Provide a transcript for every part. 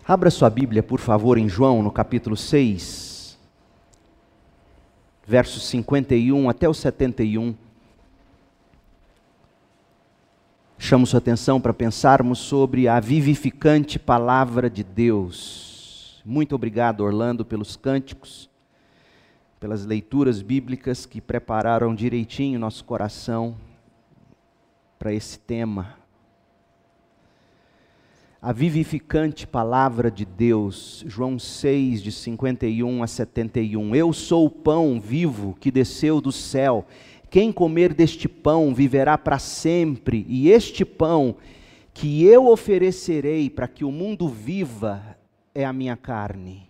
Abra sua Bíblia, por favor, em João, no capítulo 6, versos 51 até o 71. Chamo sua atenção para pensarmos sobre a vivificante palavra de Deus. Muito obrigado, Orlando, pelos cânticos, pelas leituras bíblicas que prepararam direitinho nosso coração para esse tema. A vivificante palavra de Deus, João 6, de 51 a 71. Eu sou o pão vivo que desceu do céu. Quem comer deste pão viverá para sempre. E este pão que eu oferecerei para que o mundo viva é a minha carne.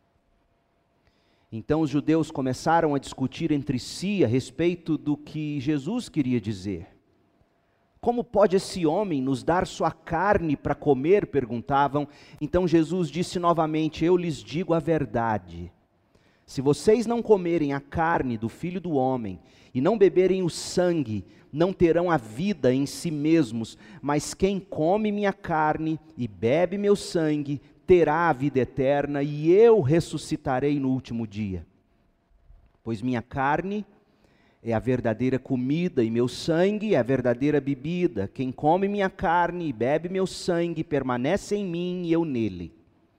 Então os judeus começaram a discutir entre si a respeito do que Jesus queria dizer. Como pode esse homem nos dar sua carne para comer? Perguntavam. Então Jesus disse novamente: eu lhes digo a verdade. Se vocês não comerem a carne do Filho do Homem e não beberem o sangue, não terão a vida em si mesmos. Mas quem come minha carne e bebe meu sangue, terá a vida eterna, e eu ressuscitarei no último dia. Pois minha carne é a verdadeira comida, e meu sangue é a verdadeira bebida. Quem come minha carne e bebe meu sangue, permanece em mim e eu nele.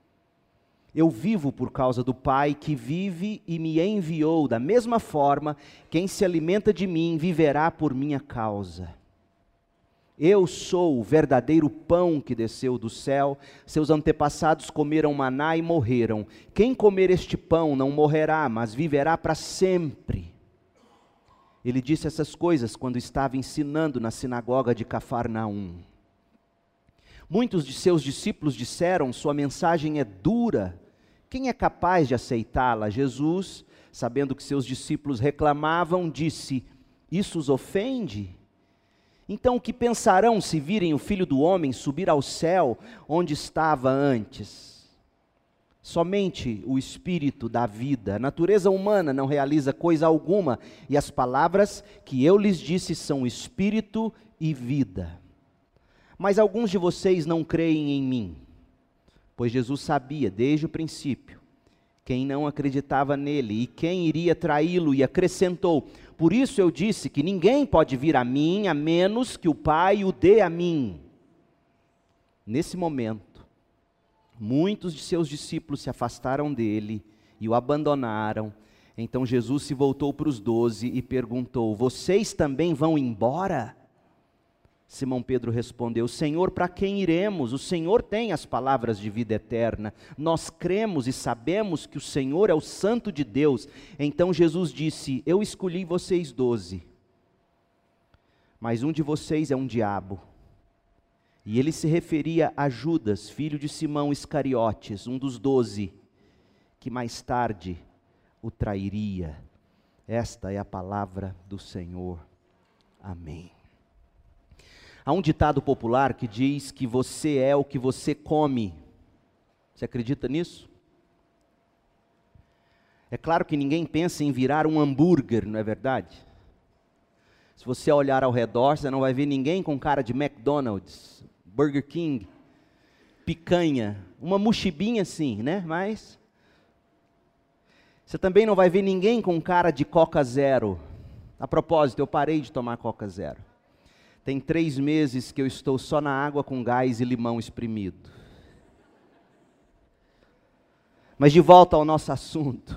Eu vivo por causa do Pai que vive e me enviou. Da mesma forma, quem se alimenta de mim viverá por minha causa. Eu sou o verdadeiro pão que desceu do céu. Seus antepassados comeram maná e morreram. Quem comer este pão não morrerá, mas viverá para sempre. Ele disse essas coisas quando estava ensinando na sinagoga de Cafarnaum. Muitos de seus discípulos disseram: sua mensagem é dura. Quem é capaz de aceitá-la? Jesus, sabendo que seus discípulos reclamavam, disse: isso os ofende? Então o que pensarão se virem o Filho do Homem subir ao céu onde estava antes? Somente o Espírito dá vida. A natureza humana não realiza coisa alguma, e as palavras que eu lhes disse são Espírito e vida. Mas alguns de vocês não creem em mim, pois Jesus sabia desde o princípio quem não acreditava nele e quem iria traí-lo, e acrescentou: por isso eu disse que ninguém pode vir a mim a menos que o Pai o dê a mim. Nesse momento, muitos de seus discípulos se afastaram dele e o abandonaram. Então Jesus se voltou para os 12 e perguntou: vocês também vão embora? Simão Pedro respondeu: Senhor, para quem iremos? O Senhor tem as palavras de vida eterna. Nós cremos e sabemos que o Senhor é o Santo de Deus. Então Jesus disse: eu escolhi vocês 12, mas um de vocês é um diabo. E ele se referia a Judas, filho de Simão Iscariotes, um dos 12, que mais tarde o trairia. Esta é a palavra do Senhor. Amém. Há um ditado popular que diz que você é o que você come. Você acredita nisso? É claro que ninguém pensa em virar um hambúrguer, não é verdade? Se você olhar ao redor, você não vai ver ninguém com cara de McDonald's, Burger King, picanha, uma mochibinha assim, né? Mas você também não vai ver ninguém com cara de Coca Zero. A propósito, eu parei de tomar Coca Zero. Tem 3 meses que eu estou só na água com gás e limão espremido. Mas de volta ao nosso assunto.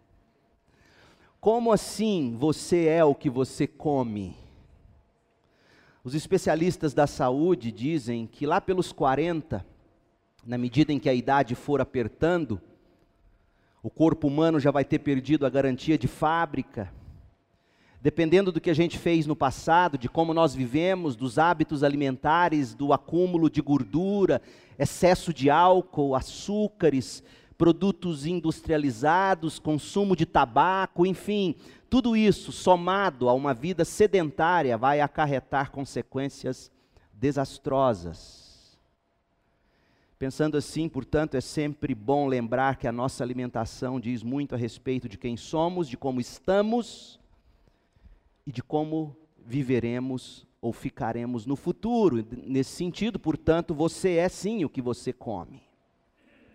Como assim você é o que você come? Os especialistas da saúde dizem que lá pelos 40, na medida em que a idade for apertando, o corpo humano já vai ter perdido a garantia de fábrica. Dependendo do que a gente fez no passado, de como nós vivemos, dos hábitos alimentares, do acúmulo de gordura, excesso de álcool, açúcares, produtos industrializados, consumo de tabaco, enfim, tudo isso somado a uma vida sedentária vai acarretar consequências desastrosas. Pensando assim, portanto, é sempre bom lembrar que a nossa alimentação diz muito a respeito de quem somos, de como estamos e de como viveremos ou ficaremos no futuro. Nesse sentido, portanto, você é sim o que você come.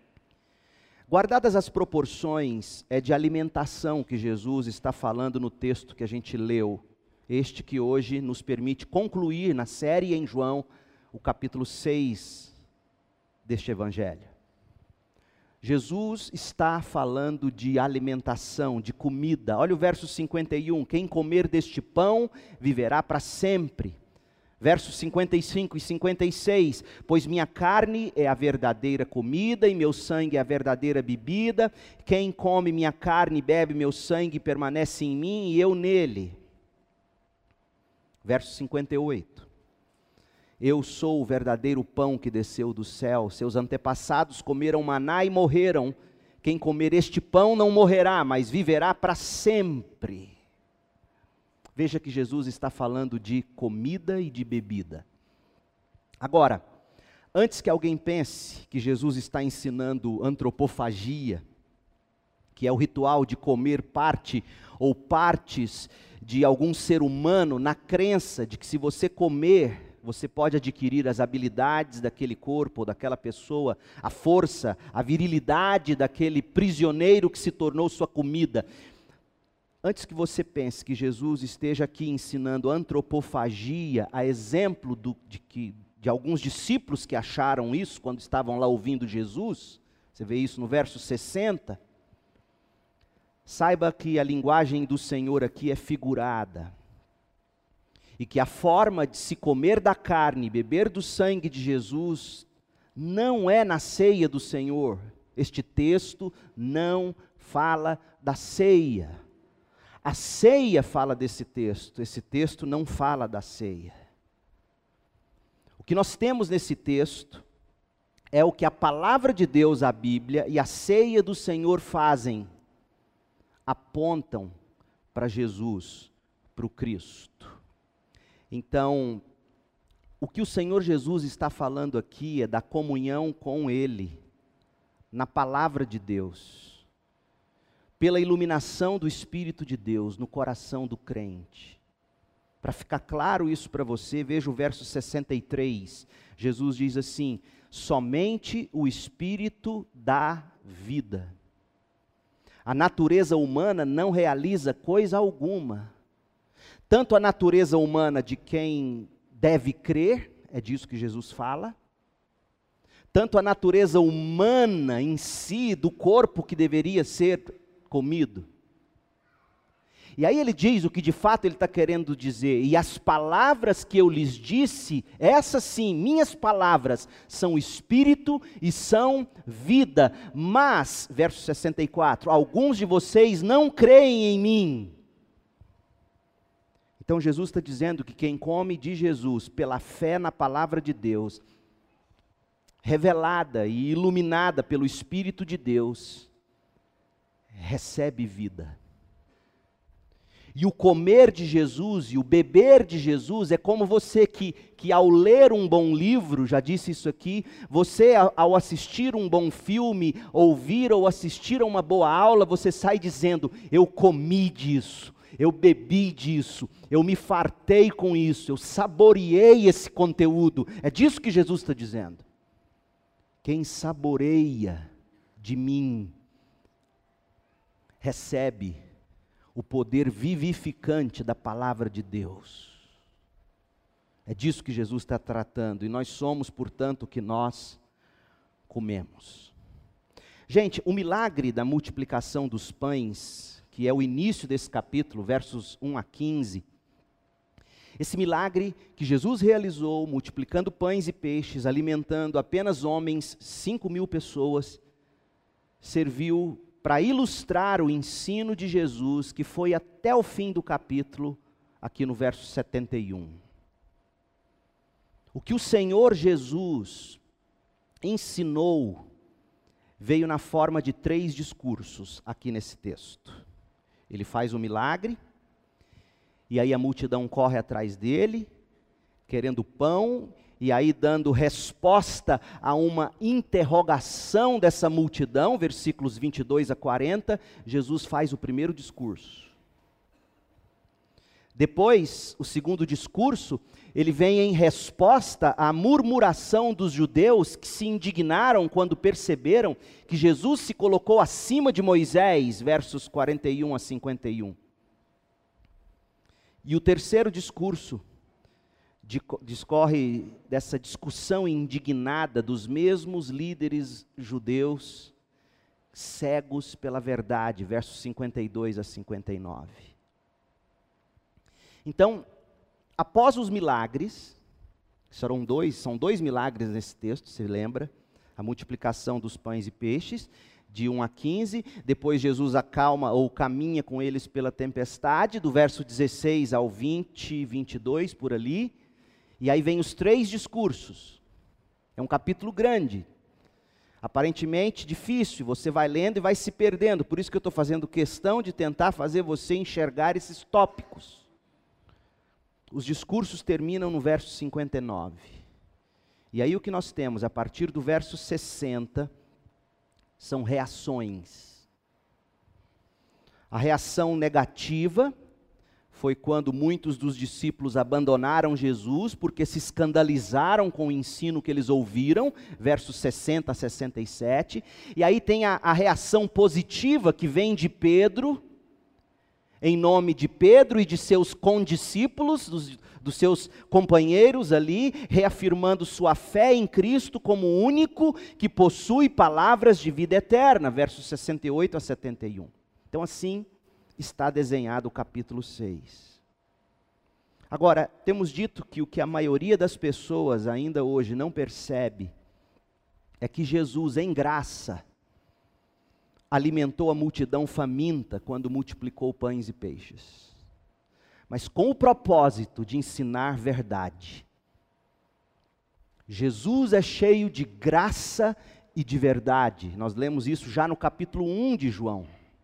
Guardadas as proporções, é de alimentação que Jesus está falando no texto que a gente leu, este que hoje nos permite concluir na série em João, o capítulo 6 deste evangelho. Jesus está falando de alimentação, de comida. Olha o verso 51, quem comer deste pão viverá para sempre. Versos 55 e 56, pois minha carne é a verdadeira comida e meu sangue é a verdadeira bebida. Quem come minha carne e bebe meu sangue permanece em mim e eu nele. Verso 58, eu sou o verdadeiro pão que desceu do céu. Seus antepassados comeram maná e morreram. Quem comer este pão não morrerá, mas viverá para sempre. Veja que Jesus está falando de comida e de bebida. Agora, antes que alguém pense que Jesus está ensinando antropofagia, que é o ritual de comer parte ou partes de algum ser humano, na crença de que se você comer, você pode adquirir as habilidades daquele corpo ou daquela pessoa, a força, a virilidade daquele prisioneiro que se tornou sua comida. Antes que você pense que Jesus esteja aqui ensinando antropofagia, a exemplo de alguns discípulos que acharam isso quando estavam lá ouvindo Jesus, você vê isso no verso 60, saiba que a linguagem do Senhor aqui é figurada, e que a forma de se comer da carne e beber do sangue de Jesus não é na ceia do Senhor. Este texto não fala da ceia. A ceia fala desse texto, esse texto não fala da ceia. O que nós temos nesse texto é o que a palavra de Deus, a Bíblia e a ceia do Senhor fazem, apontam para Jesus, para o Cristo. Então, o que o Senhor Jesus está falando aqui é da comunhão com Ele, na palavra de Deus, pela iluminação do Espírito de Deus no coração do crente. Para ficar claro isso para você, veja o verso 63. Jesus diz assim: somente o Espírito dá vida. A natureza humana não realiza coisa alguma. Tanto a natureza humana de quem deve crer, é disso que Jesus fala, tanto a natureza humana em si, do corpo que deveria ser comido. E aí ele diz o que de fato ele está querendo dizer: e as palavras que eu lhes disse, essas sim, minhas palavras, são espírito e são vida. Mas, verso 64, alguns de vocês não creem em mim. Então Jesus está dizendo que quem come de Jesus, pela fé na palavra de Deus, revelada e iluminada pelo Espírito de Deus, recebe vida. E o comer de Jesus e o beber de Jesus é como você que ao ler um bom livro, já disse isso aqui, você ao assistir um bom filme, ouvir ou assistir a uma boa aula, você sai dizendo: eu comi disso, eu bebi disso, eu me fartei com isso, eu saboreei esse conteúdo. É disso que Jesus está dizendo. Quem saboreia de mim, recebe o poder vivificante da palavra de Deus. É disso que Jesus está tratando, e nós somos, portanto, o que nós comemos. Gente, o milagre da multiplicação dos pães, que é o início desse capítulo, versos 1 a 15, esse milagre que Jesus realizou, multiplicando pães e peixes, alimentando apenas homens, 5.000 pessoas, serviu para ilustrar o ensino de Jesus, que foi até o fim do capítulo, aqui no verso 71. O que o Senhor Jesus ensinou, veio na forma de 3 discursos, aqui nesse texto. Ele faz o milagre, e aí a multidão corre atrás dele, querendo pão, e aí dando resposta a uma interrogação dessa multidão, versículos 22 a 40, Jesus faz o primeiro discurso. Depois, o segundo discurso, ele vem em resposta à murmuração dos judeus que se indignaram quando perceberam que Jesus se colocou acima de Moisés, versos 41 a 51. E o terceiro discurso discorre dessa discussão indignada dos mesmos líderes judeus, cegos pela verdade, versos 52 a 59. Então, após os milagres, são dois milagres nesse texto, se lembra? A multiplicação dos pães e peixes, de 1 a 15, depois Jesus acalma ou caminha com eles pela tempestade, do verso 16 ao 20, 22, por ali, e aí vem os 3 discursos. É um capítulo grande, aparentemente difícil, você vai lendo e vai se perdendo, por isso que eu estou fazendo questão de tentar fazer você enxergar esses tópicos. Os discursos terminam no verso 59. E aí o que nós temos a partir do verso 60 são reações. A reação negativa foi quando muitos dos discípulos abandonaram Jesus porque se escandalizaram com o ensino que eles ouviram, versos 60 a 67. E aí tem a reação positiva que vem de Pedro, em nome de Pedro e de seus condiscípulos, dos seus companheiros ali, reafirmando sua fé em Cristo como o único que possui palavras de vida eterna, versos 68 a 71. Então assim está desenhado o capítulo 6. Agora, temos dito que o que a maioria das pessoas ainda hoje não percebe é que Jesus, em graça, alimentou a multidão faminta quando multiplicou pães e peixes, mas com o propósito de ensinar verdade. Jesus é cheio de graça e de verdade, nós lemos isso já no capítulo 1 de João.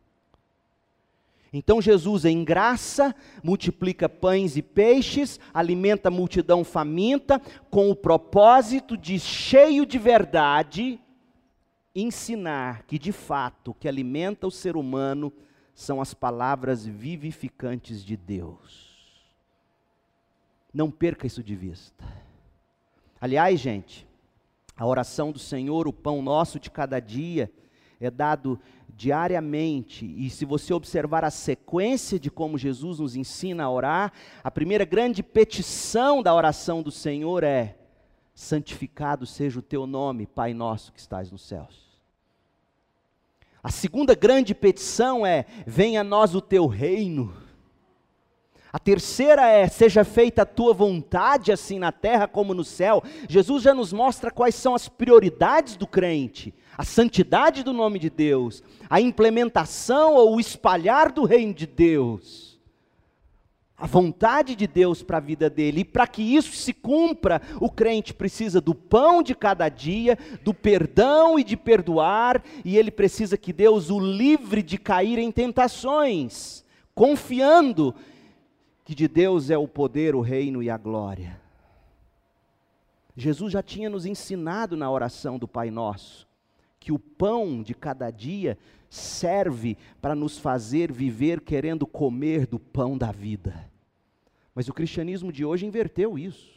Então Jesus em graça multiplica pães e peixes, alimenta a multidão faminta, com o propósito de, cheio de verdade, ensinar que de fato o que alimenta o ser humano são as palavras vivificantes de Deus. Não perca isso de vista. Aliás, gente, a oração do Senhor, o pão nosso de cada dia, é dado diariamente, e se você observar a sequência de como Jesus nos ensina a orar, a primeira grande petição da oração do Senhor é: santificado seja o teu nome, Pai nosso que estás nos céus. A segunda grande petição é: venha a nós o teu reino. A terceira é: seja feita a tua vontade, assim na terra como no céu. Jesus já nos mostra quais são as prioridades do crente: a santidade do nome de Deus, a implementação ou o espalhar do reino de Deus, a vontade de Deus para a vida dele. E para que isso se cumpra, o crente precisa do pão de cada dia, do perdão e de perdoar, e ele precisa que Deus o livre de cair em tentações, confiando que de Deus é o poder, o reino e a glória. Jesus já tinha nos ensinado na oração do Pai Nosso, que o pão de cada dia serve para nos fazer viver querendo comer do pão da vida. Mas o cristianismo de hoje inverteu isso.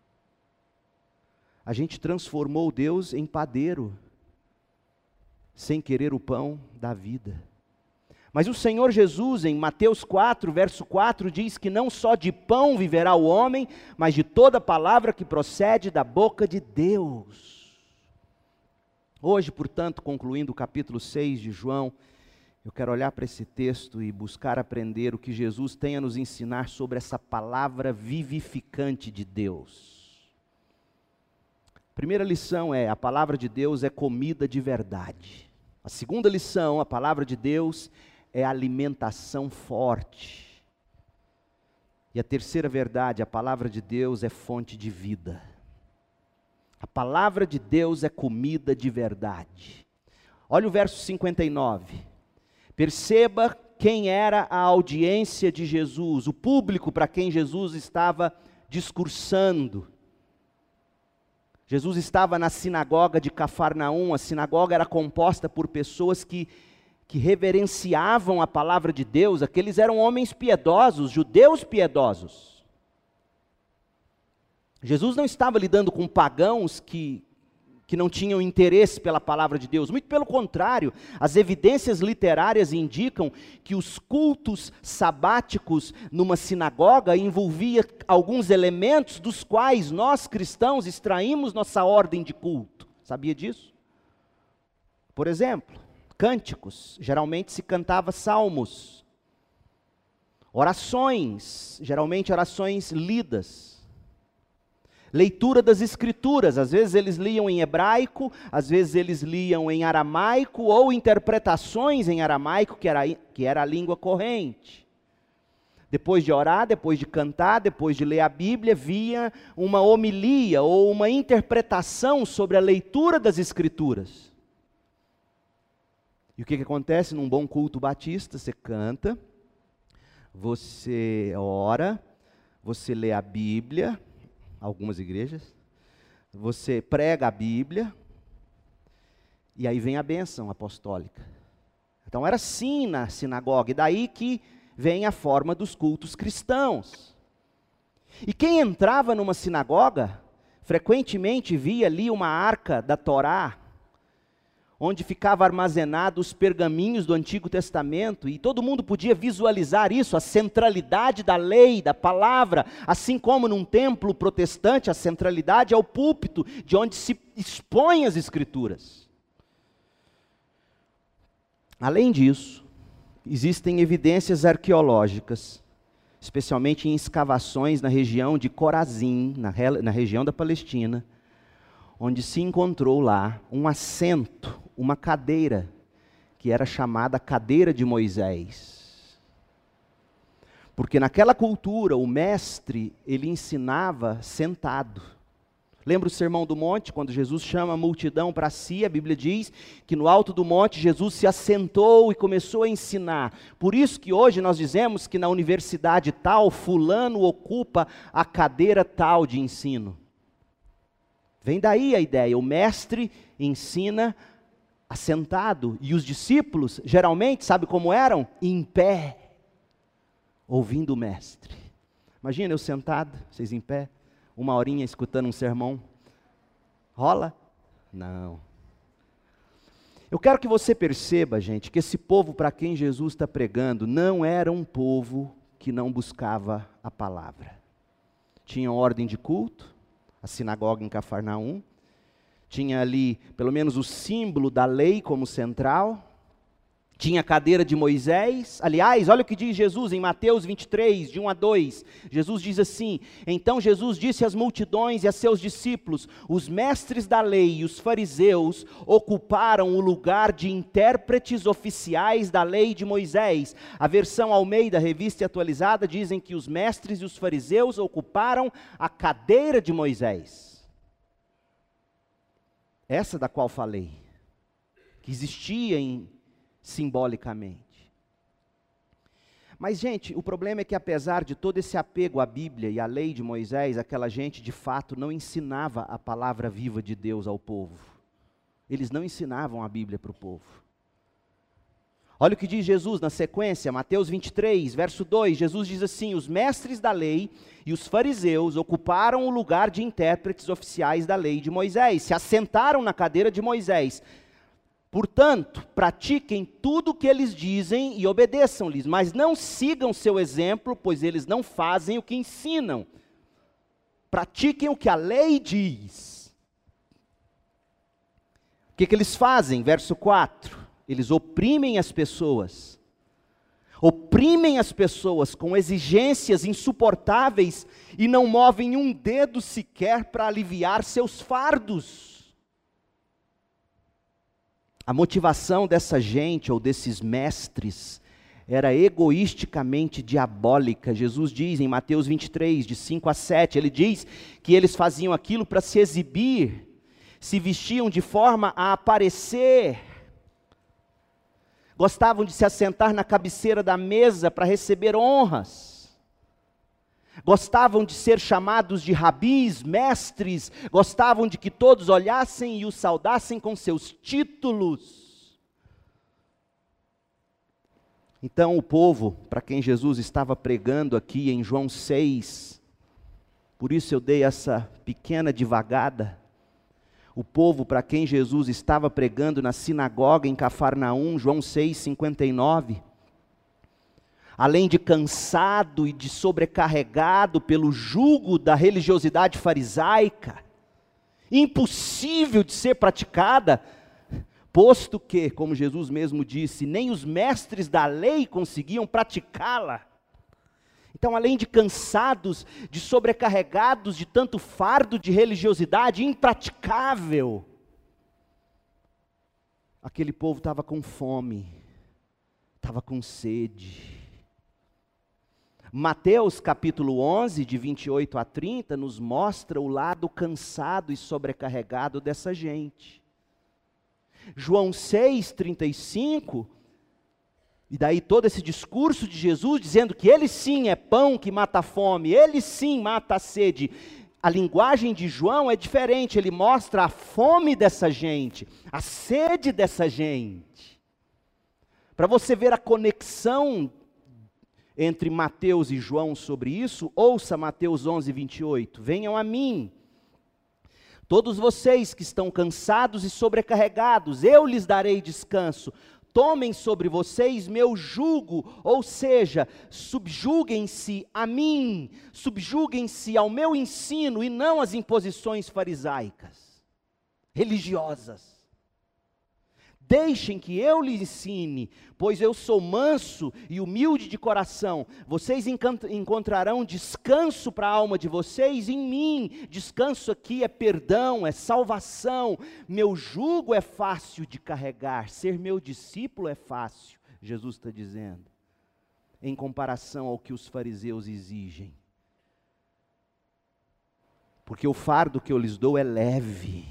A gente transformou Deus em padeiro, sem querer o pão da vida. Mas o Senhor Jesus, em Mateus 4, verso 4, diz que não só de pão viverá o homem, mas de toda palavra que procede da boca de Deus. Hoje, portanto, concluindo o capítulo 6 de João, eu quero olhar para esse texto e buscar aprender o que Jesus tem a nos ensinar sobre essa palavra vivificante de Deus. A primeira lição é: a palavra de Deus é comida de verdade. A segunda lição: a palavra de Deus é alimentação forte. E a terceira verdade: a palavra de Deus é fonte de vida. A palavra de Deus é comida de verdade. Olha o verso 59. Perceba quem era a audiência de Jesus, o público para quem Jesus estava discursando. Jesus estava na sinagoga de Cafarnaum. A sinagoga era composta por pessoas que que reverenciavam a palavra de Deus, aqueles eram homens piedosos, judeus piedosos. Jesus não estava lidando com pagãos que não tinham interesse pela palavra de Deus. Muito pelo contrário, as evidências literárias indicam que os cultos sabáticos numa sinagoga envolvia alguns elementos dos quais nós cristãos extraímos nossa ordem de culto. Sabia disso? Por exemplo, cânticos, geralmente se cantava salmos. Orações, geralmente orações lidas. Leitura das escrituras, às vezes eles liam em hebraico, às vezes eles liam em aramaico, ou interpretações em aramaico, que era a língua corrente. Depois de orar, depois de cantar, depois de ler a Bíblia, via uma homilia ou uma interpretação sobre a leitura das escrituras. E o que acontece num bom culto batista? Você canta, você ora, você lê a Bíblia, algumas igrejas, você prega a Bíblia, e aí vem a bênção apostólica. Então era assim na sinagoga, e daí que vem a forma dos cultos cristãos. E quem entrava numa sinagoga, frequentemente via ali uma arca da Torá, onde ficavam armazenados os pergaminhos do Antigo Testamento, e todo mundo podia visualizar isso, a centralidade da lei, da palavra, assim como num templo protestante, a centralidade é o púlpito, de onde se expõem as Escrituras. Além disso, existem evidências arqueológicas, especialmente em escavações na região de Corazim, na região da Palestina, onde se encontrou lá um assento, uma cadeira, que era chamada cadeira de Moisés. Porque naquela cultura, o mestre, ele ensinava sentado. Lembra o Sermão do Monte, quando Jesus chama a multidão para si, a Bíblia diz que no alto do monte Jesus se assentou e começou a ensinar. Por isso que hoje nós dizemos que na universidade tal, fulano ocupa a cadeira tal de ensino. Vem daí a ideia, o mestre ensina assentado, e os discípulos, geralmente, sabe como eram? Em pé, ouvindo o mestre. Imagina eu sentado, vocês em pé, uma horinha escutando um sermão. Rola? Não. Eu quero que você perceba, gente, que esse povo para quem Jesus está pregando, não era um povo que não buscava a palavra. Tinha ordem de culto, a sinagoga em Cafarnaum, tinha ali pelo menos o símbolo da lei como central, tinha a cadeira de Moisés. Aliás, olha o que diz Jesus em Mateus 23, de 1 a 2, Jesus diz assim: então Jesus disse às multidões e a seus discípulos, os mestres da lei e os fariseus ocuparam o lugar de intérpretes oficiais da lei de Moisés. A versão Almeida, revista e atualizada, dizem que os mestres e os fariseus ocuparam a cadeira de Moisés. Essa da qual falei, que existia simbolicamente. Mas, gente, o problema é que apesar de todo esse apego à Bíblia e à lei de Moisés, aquela gente de fato não ensinava a palavra viva de Deus ao povo. Eles não ensinavam a Bíblia para o povo. Olha o que diz Jesus na sequência, Mateus 23, verso 2, Jesus diz assim: os mestres da lei e os fariseus ocuparam o lugar de intérpretes oficiais da lei de Moisés, se assentaram na cadeira de Moisés. Portanto, pratiquem tudo o que eles dizem e obedeçam-lhes, mas não sigam seu exemplo, pois eles não fazem o que ensinam. Pratiquem o que a lei diz. O que eles fazem? Verso 4. Eles oprimem as pessoas com exigências insuportáveis e não movem um dedo sequer para aliviar seus fardos. A motivação dessa gente ou desses mestres era egoisticamente diabólica. Jesus diz em Mateus 23, de 5 a 7, ele diz que eles faziam aquilo para se exibir, se vestiam de forma a aparecer, gostavam de se assentar na cabeceira da mesa para receber honras, gostavam de ser chamados de rabis, mestres, gostavam de que todos olhassem e os saudassem com seus títulos. Então o povo, para quem Jesus estava pregando aqui em João 6, por isso eu dei essa pequena divagada, o povo para quem Jesus estava pregando na sinagoga em Cafarnaum, João 6:59, além de cansado e de sobrecarregado pelo jugo da religiosidade farisaica, impossível de ser praticada, posto que, como Jesus mesmo disse, nem os mestres da lei conseguiam praticá-la. Então, além de cansados, de sobrecarregados de tanto fardo de religiosidade impraticável, aquele povo estava com fome, estava com sede. Mateus capítulo 11, de 28 a 30, nos mostra o lado cansado e sobrecarregado dessa gente. João 6:35, e daí todo esse discurso de Jesus dizendo que ele sim é pão que mata a fome, ele sim mata a sede. A linguagem de João é diferente, ele mostra a fome dessa gente, a sede dessa gente. Para você ver a conexão entre Mateus e João sobre isso, ouça Mateus 11:28, venham a mim, todos vocês que estão cansados e sobrecarregados, eu lhes darei descanso. Tomem sobre vocês meu jugo, ou seja, subjuguem-se a mim, subjuguem-se ao meu ensino e não às imposições farisaicas, religiosas. Deixem que eu lhes ensine, pois eu sou manso e humilde de coração. Vocês encontrarão descanso para a alma de vocês em mim. Descanso aqui é perdão, é salvação. Meu jugo é fácil de carregar, ser meu discípulo é fácil, Jesus está dizendo, em comparação ao que os fariseus exigem. Porque o fardo que eu lhes dou é leve.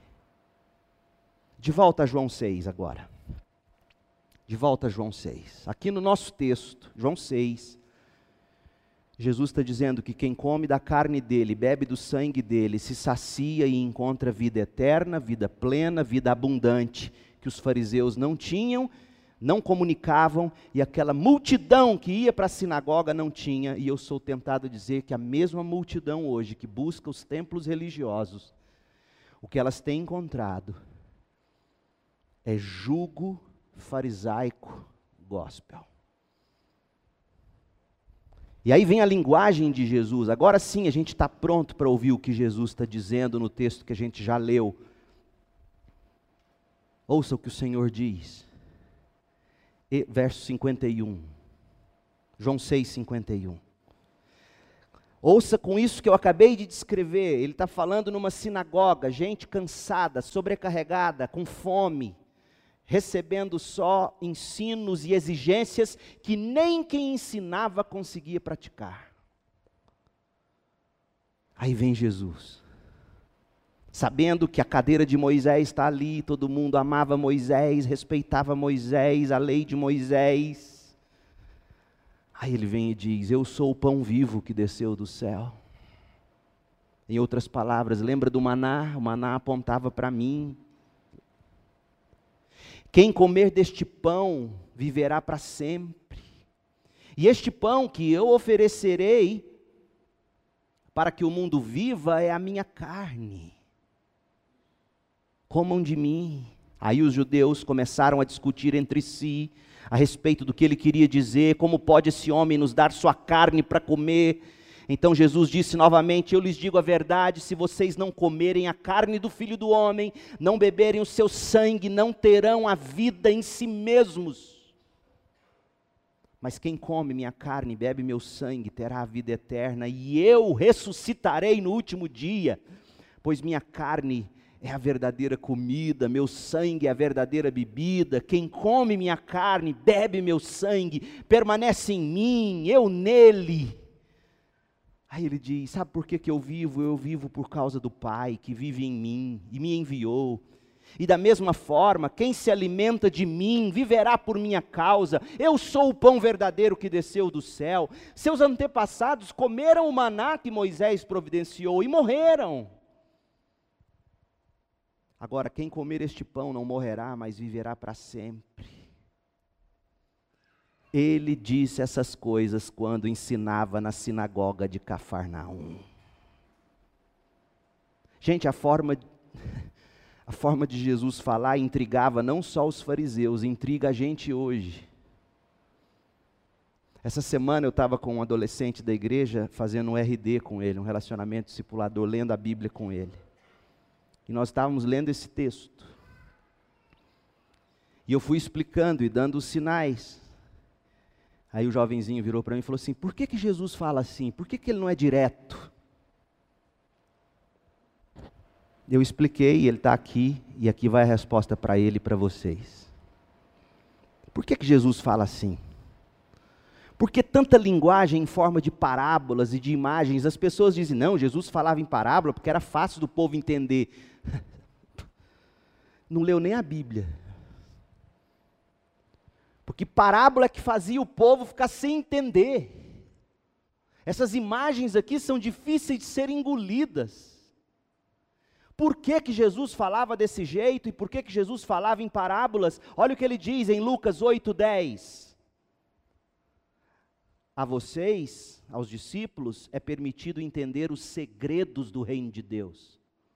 De volta a João 6 agora. De volta a João 6. Aqui no nosso texto, João 6, Jesus está dizendo que quem come da carne dele, bebe do sangue dele, se sacia e encontra vida eterna, vida plena, vida abundante, que os fariseus não tinham, não comunicavam, e aquela multidão que ia para a sinagoga não tinha. E eu sou tentado a dizer que a mesma multidão hoje, que busca os templos religiosos, o que elas têm encontrado é jugo farisaico gospel. E aí vem a linguagem de Jesus. Agora sim a gente está pronto para ouvir o que Jesus está dizendo no texto que a gente já leu. Ouça o que o Senhor diz. Verso 51. João 6:51. Ouça com isso que eu acabei de descrever. Ele está falando numa sinagoga, gente cansada, sobrecarregada, com fome, recebendo só ensinos e exigências que nem quem ensinava conseguia praticar. Aí vem Jesus, sabendo que a cadeira de Moisés está ali, todo mundo amava Moisés, respeitava Moisés, a lei de Moisés. Aí ele vem e diz: eu sou o pão vivo que desceu do céu. Em outras palavras, lembra do maná? O maná apontava para mim. Quem comer deste pão viverá para sempre. E este pão que eu oferecerei para que o mundo viva é a minha carne. Comam de mim. Aí os judeus começaram a discutir entre si a respeito do que ele queria dizer, como pode esse homem nos dar sua carne para comer? Então Jesus disse novamente: eu lhes digo a verdade, se vocês não comerem a carne do Filho do Homem, não beberem o seu sangue, não terão a vida em si mesmos. Mas quem come minha carne e bebe meu sangue, terá a vida eterna, e eu ressuscitarei no último dia, pois minha carne é a verdadeira comida, meu sangue é a verdadeira bebida. Quem come minha carne, bebe meu sangue, permanece em mim, eu nele. Aí ele diz: sabe por que eu vivo? Eu vivo por causa do Pai que vive em mim e me enviou. E da mesma forma, quem se alimenta de mim, viverá por minha causa. Eu sou o pão verdadeiro que desceu do céu. Seus antepassados comeram o maná que Moisés providenciou e morreram. Agora, quem comer este pão não morrerá, mas viverá para sempre. Ele disse essas coisas quando ensinava na sinagoga de Cafarnaum. Gente, a forma de Jesus falar intrigava não só os fariseus, intriga a gente hoje. Essa semana eu estava com um adolescente da igreja fazendo um RD com ele, um relacionamento discipulador, lendo a Bíblia com ele. E nós estávamos lendo esse texto. E eu fui explicando e dando os sinais. Aí o jovenzinho virou para mim e falou assim: por que Jesus fala assim? Por que ele não é direto? Eu expliquei, ele está aqui, e aqui vai a resposta para ele e para vocês. Por que Jesus fala assim? Por que tanta linguagem em forma de parábolas e de imagens? As pessoas dizem, não, Jesus falava em parábola porque era fácil do povo entender. Não leu nem a Bíblia. Porque parábola é que fazia o povo ficar sem entender. Essas imagens aqui são difíceis de serem engolidas. Por que Jesus falava desse jeito e por que Jesus falava em parábolas? Olha o que ele diz em Lucas 8:10. A vocês, aos discípulos, é permitido entender os segredos do reino de Deus.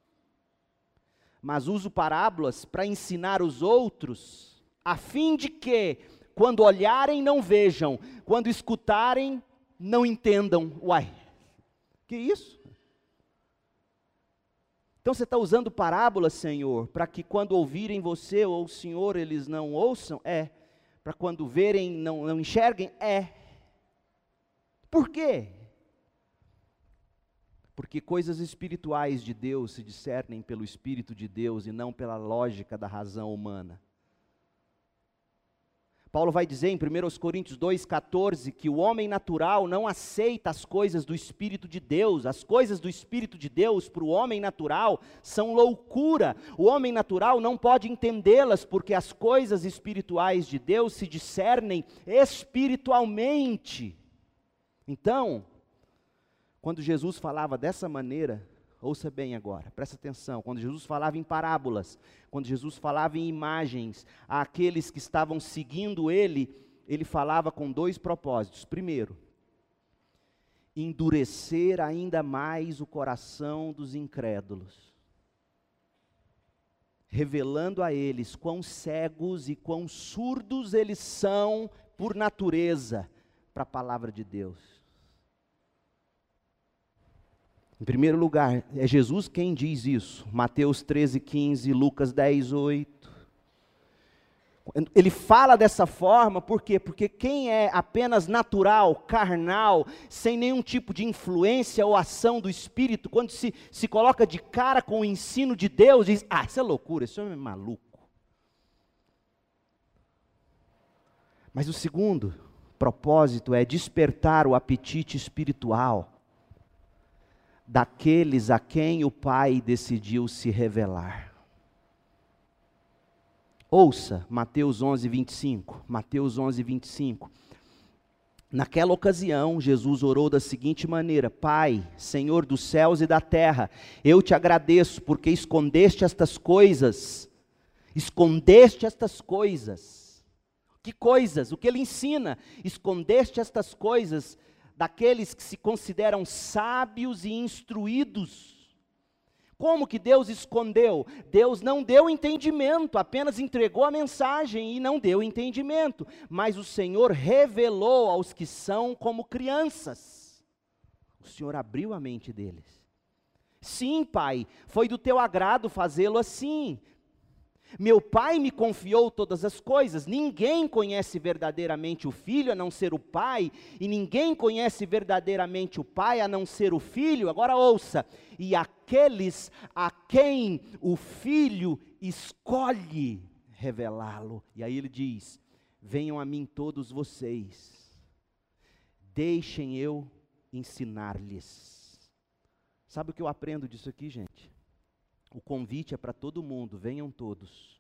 Mas uso parábolas para ensinar os outros, a fim de que, quando olharem, não vejam, quando escutarem, não entendam. Uai, que isso? Então você está usando parábolas, Senhor, para que quando ouvirem você ou o Senhor, eles não ouçam? É. Para quando verem, não enxerguem? É. Por quê? Porque coisas espirituais de Deus se discernem pelo Espírito de Deus e não pela lógica da razão humana. Paulo vai dizer em 1 Coríntios 2,14 que o homem natural não aceita as coisas do Espírito de Deus. As coisas do Espírito de Deus para o homem natural são loucura. O homem natural não pode entendê-las porque as coisas espirituais de Deus se discernem espiritualmente. Então, quando Jesus falava dessa maneira, ouça bem agora, presta atenção, quando Jesus falava em parábolas, quando Jesus falava em imagens, àqueles que estavam seguindo ele falava com dois propósitos. Primeiro, endurecer ainda mais o coração dos incrédulos, revelando a eles quão cegos e quão surdos eles são por natureza para a palavra de Deus. Em primeiro lugar, é Jesus quem diz isso. Mateus 13:15, Lucas 10:8. Ele fala dessa forma, por quê? Porque quem é apenas natural, carnal, sem nenhum tipo de influência ou ação do Espírito, quando se coloca de cara com o ensino de Deus, diz, isso é loucura, esse homem é maluco. Mas o segundo propósito é despertar o apetite espiritual daqueles a quem o Pai decidiu se revelar. Ouça Mateus 11:25. Mateus 11:25. Naquela ocasião, Jesus orou da seguinte maneira: Pai, Senhor dos céus e da terra, eu te agradeço porque escondeste estas coisas. Escondeste estas coisas. Que coisas? O que ele ensina? Escondeste estas coisas daqueles que se consideram sábios e instruídos. Como que Deus escondeu? Deus não deu entendimento, apenas entregou a mensagem e não deu entendimento. Mas o Senhor revelou aos que são como crianças. O Senhor abriu a mente deles. Sim, Pai, foi do teu agrado fazê-lo assim. Meu Pai me confiou todas as coisas. Ninguém conhece verdadeiramente o Filho a não ser o Pai, e ninguém conhece verdadeiramente o Pai a não ser o Filho. Agora ouça, e aqueles a quem o Filho escolhe revelá-lo. E aí ele diz, venham a mim todos vocês, deixem eu ensinar-lhes. Sabe o que eu aprendo disso aqui, gente? O convite é para todo mundo, venham todos.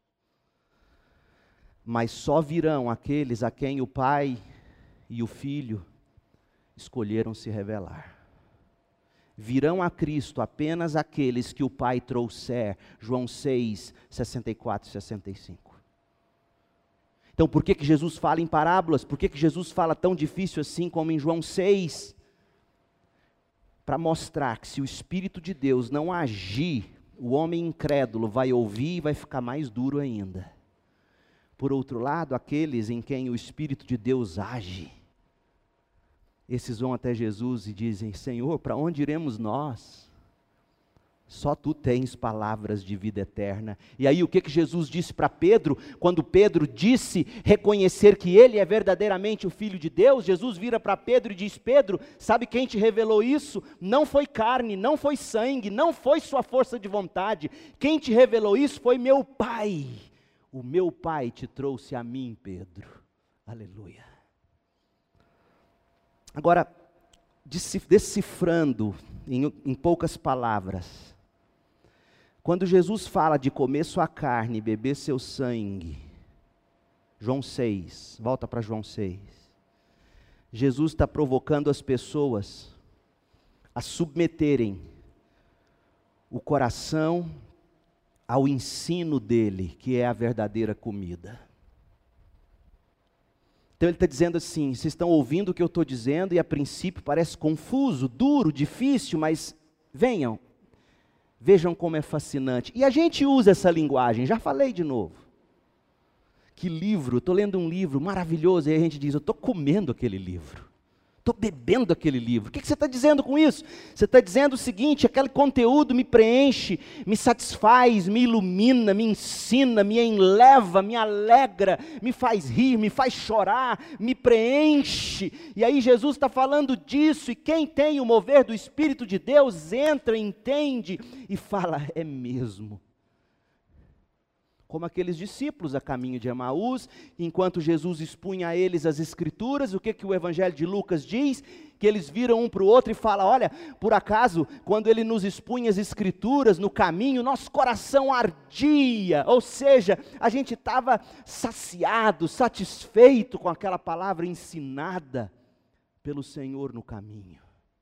Mas só virão aqueles a quem o Pai e o Filho escolheram se revelar. Virão a Cristo apenas aqueles que o Pai trouxer. João 6, 64 e 65. Então por que Jesus fala em parábolas? Por que Jesus fala tão difícil assim como em João 6? Para mostrar que se o Espírito de Deus não agir, o homem incrédulo vai ouvir e vai ficar mais duro ainda. Por outro lado, aqueles em quem o Espírito de Deus age, esses vão até Jesus e dizem: Senhor, para onde iremos nós? Só tu tens palavras de vida eterna. E aí o que Jesus disse para Pedro? Quando Pedro disse reconhecer que ele é verdadeiramente o Filho de Deus, Jesus vira para Pedro e diz: Pedro, sabe quem te revelou isso? Não foi carne, não foi sangue, não foi sua força de vontade. Quem te revelou isso foi meu Pai. O meu Pai te trouxe a mim, Pedro. Aleluia. Agora, decifrando em poucas palavras, quando Jesus fala de comer sua carne e beber seu sangue, João 6, volta para João 6, Jesus está provocando as pessoas a submeterem o coração ao ensino dele, que é a verdadeira comida. Então ele está dizendo assim: vocês estão ouvindo o que eu estou dizendo e a princípio parece confuso, duro, difícil, mas venham, vejam como é fascinante. E a gente usa essa linguagem, já falei de novo. Que livro, estou lendo um livro maravilhoso, e a gente diz: eu estou comendo aquele livro. Estou bebendo aquele livro. O que você está dizendo com isso? Você está dizendo o seguinte: aquele conteúdo me preenche, me satisfaz, me ilumina, me ensina, me enleva, me alegra, me faz rir, me faz chorar, me preenche. E aí Jesus está falando disso, e quem tem o mover do Espírito de Deus entra, entende e fala: é mesmo. Como aqueles discípulos a caminho de Emaús, enquanto Jesus expunha a eles as Escrituras, o que o Evangelho de Lucas diz? Que eles viram um para o outro e falam: olha, por acaso, quando ele nos expunha as Escrituras no caminho, nosso coração ardia, ou seja, a gente estava saciado, satisfeito com aquela palavra ensinada pelo Senhor no caminho.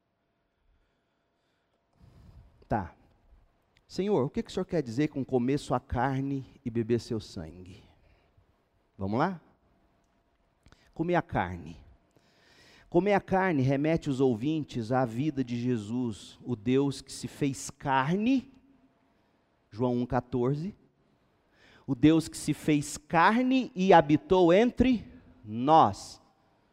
Tá. Senhor, o que o Senhor quer dizer com comer sua carne e beber seu sangue? Vamos lá? Comer a carne. Comer a carne remete os ouvintes à vida de Jesus, o Deus que se fez carne, João 1,14. O Deus que se fez carne e habitou entre nós.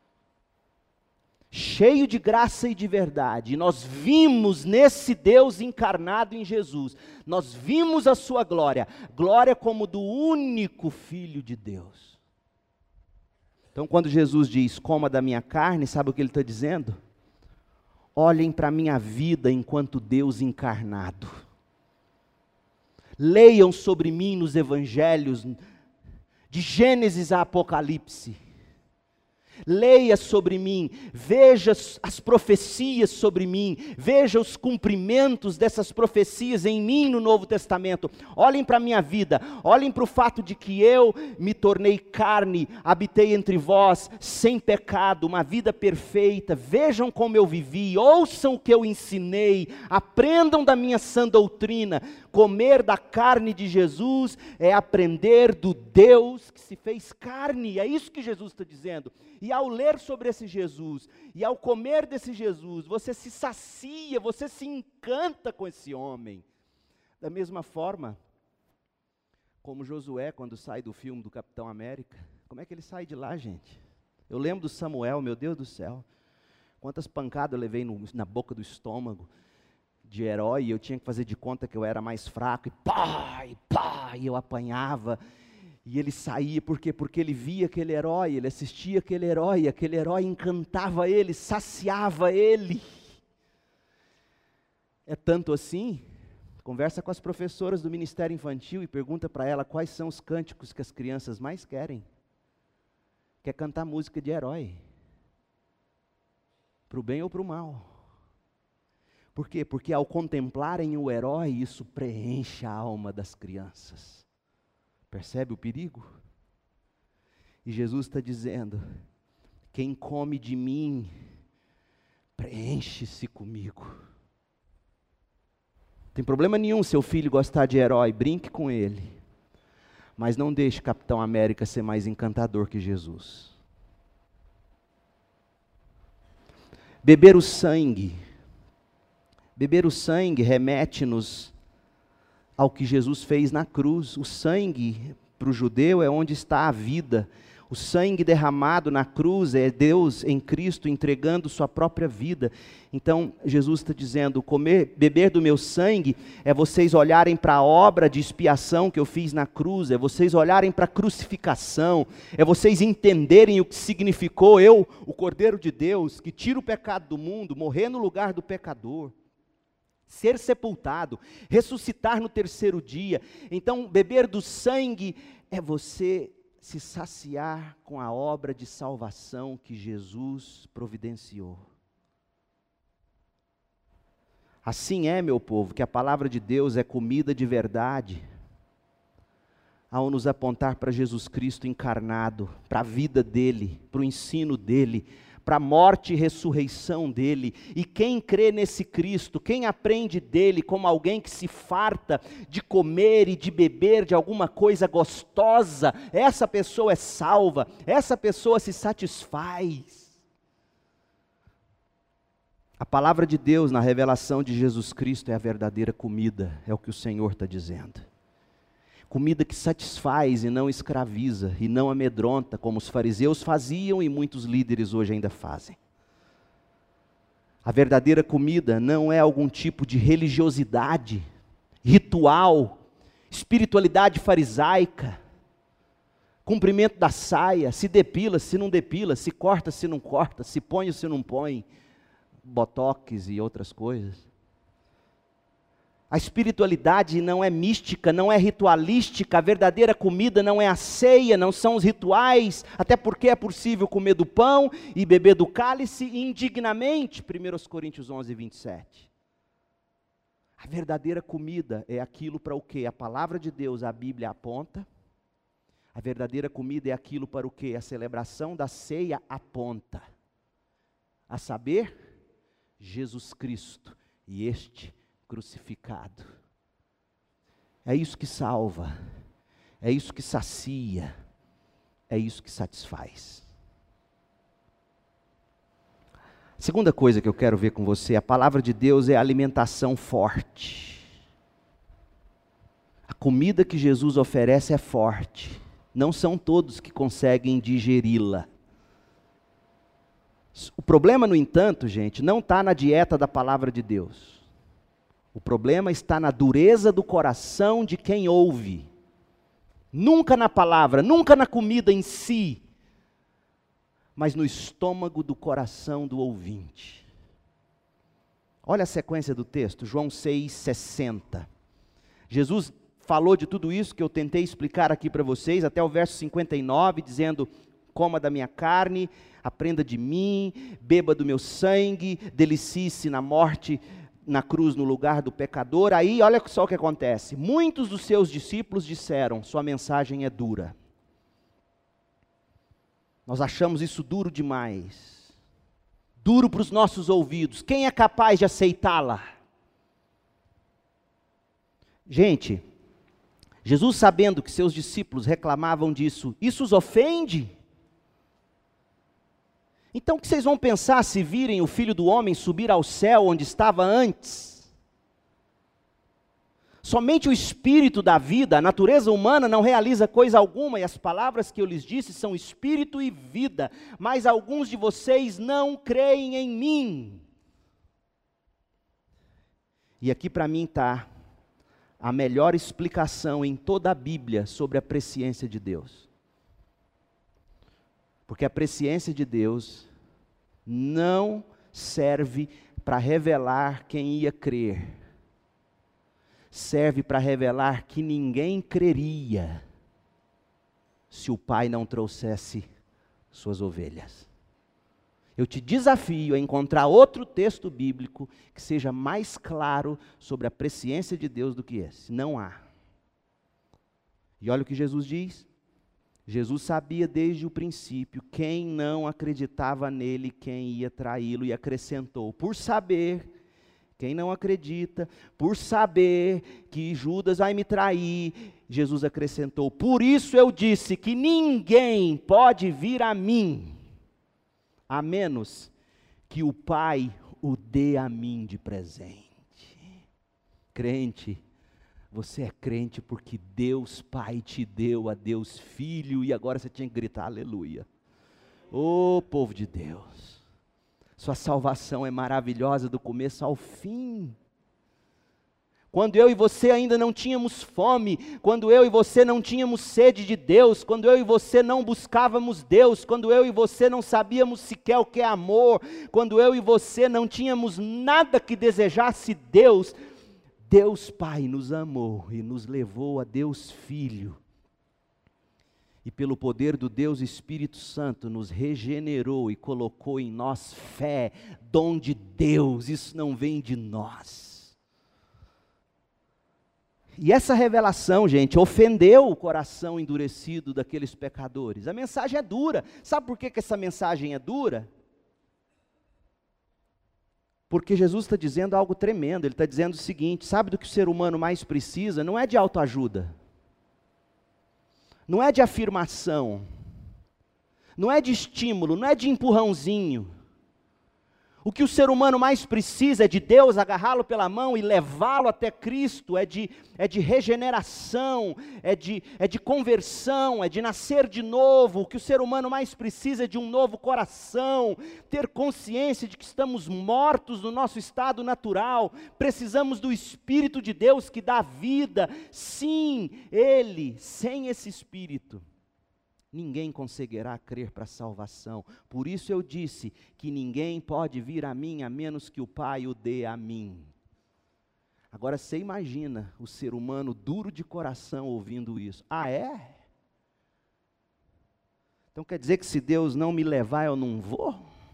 Cheio de graça e de verdade, e nós vimos nesse Deus encarnado em Jesus, nós vimos a sua glória, glória como do único Filho de Deus. Então quando Jesus diz: coma da minha carne, sabe o que ele está dizendo? Olhem para a minha vida enquanto Deus encarnado, leiam sobre mim nos evangelhos, de Gênesis a Apocalipse, leia sobre mim, veja as profecias sobre mim, veja os cumprimentos dessas profecias em mim no Novo Testamento. Olhem para a minha vida, olhem para o fato de que eu me tornei carne, habitei entre vós, sem pecado, uma vida perfeita. Vejam como eu vivi, ouçam o que eu ensinei, aprendam da minha sã doutrina. Comer da carne de Jesus é aprender do Deus que se fez carne, é isso que Jesus está dizendo. E ao ler sobre esse Jesus, e ao comer desse Jesus, você se sacia, você se encanta com esse homem. Da mesma forma, como Josué, quando sai do filme do Capitão América, como é que ele sai de lá, gente? Eu lembro do Samuel, meu Deus do céu, quantas pancadas eu levei na boca do estômago, de herói, e eu tinha que fazer de conta que eu era mais fraco, e eu apanhava, e ele saía, por quê? Porque ele via aquele herói, ele assistia aquele herói encantava ele, saciava ele. É tanto assim, conversa com as professoras do Ministério Infantil e pergunta para ela quais são os cânticos que as crianças mais querem. Quer cantar música de herói, para o bem ou para o mal. Por quê? Porque ao contemplarem o herói, isso preenche a alma das crianças. Percebe o perigo? E Jesus está dizendo: quem come de mim, preenche-se comigo. Não tem problema nenhum seu filho gostar de herói, brinque com ele. Mas não deixe Capitão América ser mais encantador que Jesus. Beber o sangue. Beber o sangue remete-nos ao que Jesus fez na cruz. O sangue, para o judeu, é onde está a vida. O sangue derramado na cruz é Deus em Cristo entregando sua própria vida. Então, Jesus está dizendo, beber do meu sangue é vocês olharem para a obra de expiação que eu fiz na cruz, é vocês olharem para a crucificação, é vocês entenderem o que significou eu, o Cordeiro de Deus, que tira o pecado do mundo, morrer no lugar do pecador, ser sepultado, ressuscitar no terceiro dia. Então, beber do sangue é você se saciar com a obra de salvação que Jesus providenciou. Assim é, meu povo, que a palavra de Deus é comida de verdade, ao nos apontar para Jesus Cristo encarnado, para a vida dele, para o ensino dele, para a morte e ressurreição dele. E quem crê nesse Cristo, quem aprende dele como alguém que se farta de comer e de beber de alguma coisa gostosa, essa pessoa é salva, essa pessoa se satisfaz. A palavra de Deus na revelação de Jesus Cristo é a verdadeira comida, é o que o Senhor está dizendo. Comida que satisfaz e não escraviza, e não amedronta, como os fariseus faziam e muitos líderes hoje ainda fazem. A verdadeira comida não é algum tipo de religiosidade, ritual, espiritualidade farisaica, cumprimento da saia, se depila, se não depila, se corta, se não corta, se põe ou se não põe, botox e outras coisas. A espiritualidade não é mística, não é ritualística, a verdadeira comida não é a ceia, não são os rituais, até porque é possível comer do pão e beber do cálice indignamente, 1 Coríntios 11, 27. A verdadeira comida é aquilo para o que a palavra de Deus, a Bíblia aponta. A verdadeira comida é aquilo para o que a celebração da ceia aponta. A saber, Jesus Cristo e este crucificado. É isso que salva, é isso que sacia, é isso que satisfaz. Segunda coisa que eu quero ver com você, a palavra de Deus é alimentação forte. A comida que Jesus oferece é forte, não são todos que conseguem digeri-la. O problema, no entanto, gente, não está na dieta da palavra de Deus. O problema está na dureza do coração de quem ouve. Nunca na palavra, nunca na comida em si, mas no estômago do coração do ouvinte. Olha a sequência do texto, João 6,60. Jesus falou de tudo isso que eu tentei explicar aqui para vocês, até o verso 59, dizendo: coma da minha carne, aprenda de mim, beba do meu sangue, delicie-se na morte, na cruz, no lugar do pecador. Aí, olha só o que acontece. Muitos dos seus discípulos disseram, sua mensagem é dura. Nós achamos isso duro demais. Duro para os nossos ouvidos. Quem é capaz de aceitá-la? Gente, Jesus, sabendo que seus discípulos reclamavam disso, isso os ofende? Então o que vocês vão pensar se virem o Filho do Homem subir ao céu onde estava antes? Somente o Espírito da vida, a natureza humana não realiza coisa alguma, e as palavras que eu lhes disse são Espírito e vida, mas alguns de vocês não creem em mim. E aqui para mim está a melhor explicação em toda a Bíblia sobre a presciência de Deus. Porque a presciência de Deus não serve para revelar quem ia crer. Serve para revelar que ninguém creria se o Pai não trouxesse suas ovelhas. Eu te desafio a encontrar outro texto bíblico que seja mais claro sobre a presciência de Deus do que esse. Não há. E olha o que Jesus diz. Jesus sabia desde o princípio quem não acreditava nele, quem ia traí-lo, e acrescentou: por saber quem não acredita, por saber que Judas vai me trair, Jesus acrescentou: por isso eu disse que ninguém pode vir a mim, a menos que o Pai o dê a mim de presente. Crente, você é crente porque Deus Pai te deu a Deus Filho, e agora você tinha que gritar aleluia. Ô povo de Deus, sua salvação é maravilhosa do começo ao fim. Quando eu e você ainda não tínhamos fome, quando eu e você não tínhamos sede de Deus, quando eu e você não buscávamos Deus, quando eu e você não sabíamos sequer o que é amor, quando eu e você não tínhamos nada que desejasse Deus, Deus Pai nos amou e nos levou a Deus Filho. E pelo poder do Deus Espírito Santo nos regenerou e colocou em nós fé, dom de Deus, isso não vem de nós. E essa revelação, gente, ofendeu o coração endurecido daqueles pecadores. A mensagem é dura. Sabe por que essa mensagem é dura? Porque Jesus está dizendo algo tremendo. Ele está dizendo o seguinte: sabe do que o ser humano mais precisa? Não é de autoajuda, não é de afirmação, não é de estímulo, não é de empurrãozinho. O que o ser humano mais precisa é de Deus agarrá-lo pela mão e levá-lo até Cristo, é de regeneração, é de conversão, é de nascer de novo. O que o ser humano mais precisa é de um novo coração, ter consciência de que estamos mortos no nosso estado natural, precisamos do Espírito de Deus que dá vida. Sim, Ele, sem esse Espírito, ninguém conseguirá crer para a salvação. Por isso eu disse que ninguém pode vir a mim, a menos que o Pai o dê a mim. Agora você imagina o ser humano duro de coração ouvindo isso. Ah, é? Então quer dizer que se Deus não me levar, eu não vou?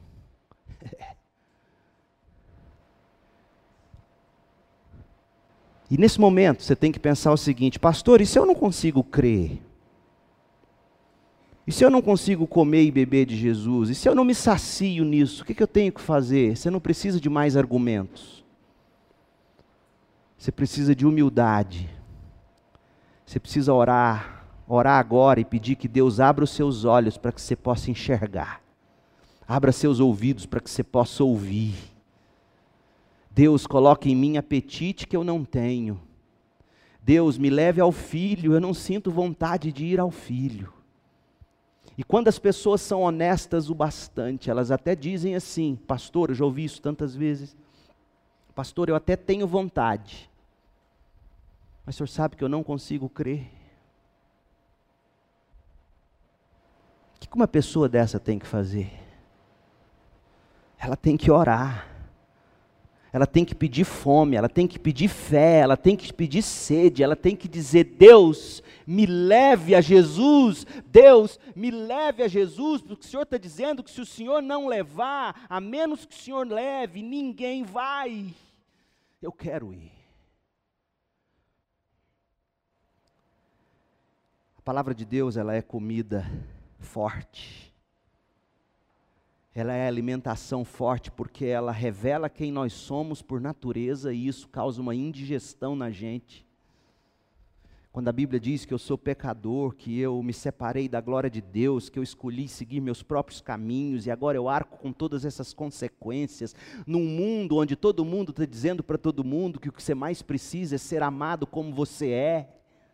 E nesse momento você tem que pensar o seguinte: pastor, e se eu não consigo crer? E se eu não consigo comer e beber de Jesus? E se eu não me sacio nisso? O que eu tenho que fazer? Você não precisa de mais argumentos. Você precisa de humildade. Você precisa orar agora e pedir que Deus abra os seus olhos para que você possa enxergar. Abra seus ouvidos para que você possa ouvir. Deus, coloque em mim apetite que eu não tenho. Deus, me leve ao Filho, eu não sinto vontade de ir ao Filho. E quando as pessoas são honestas o bastante, elas até dizem assim: pastor, eu já ouvi isso tantas vezes, pastor, eu até tenho vontade, mas o senhor sabe que eu não consigo crer. O que uma pessoa dessa tem que fazer? Ela tem que orar. Ela tem que pedir fome, ela tem que pedir fé, ela tem que pedir sede, ela tem que dizer: Deus, me leve a Jesus, Deus, me leve a Jesus, porque o Senhor está dizendo que se o Senhor não levar, a menos que o Senhor leve, ninguém vai. Eu quero ir. A palavra de Deus, ela é comida forte. Ela é alimentação forte porque ela revela quem nós somos por natureza e isso causa uma indigestão na gente. Quando a Bíblia diz que eu sou pecador, que eu me separei da glória de Deus, que eu escolhi seguir meus próprios caminhos e agora eu arco com todas essas consequências, num mundo onde todo mundo está dizendo para todo mundo que o que você mais precisa é ser amado como você é.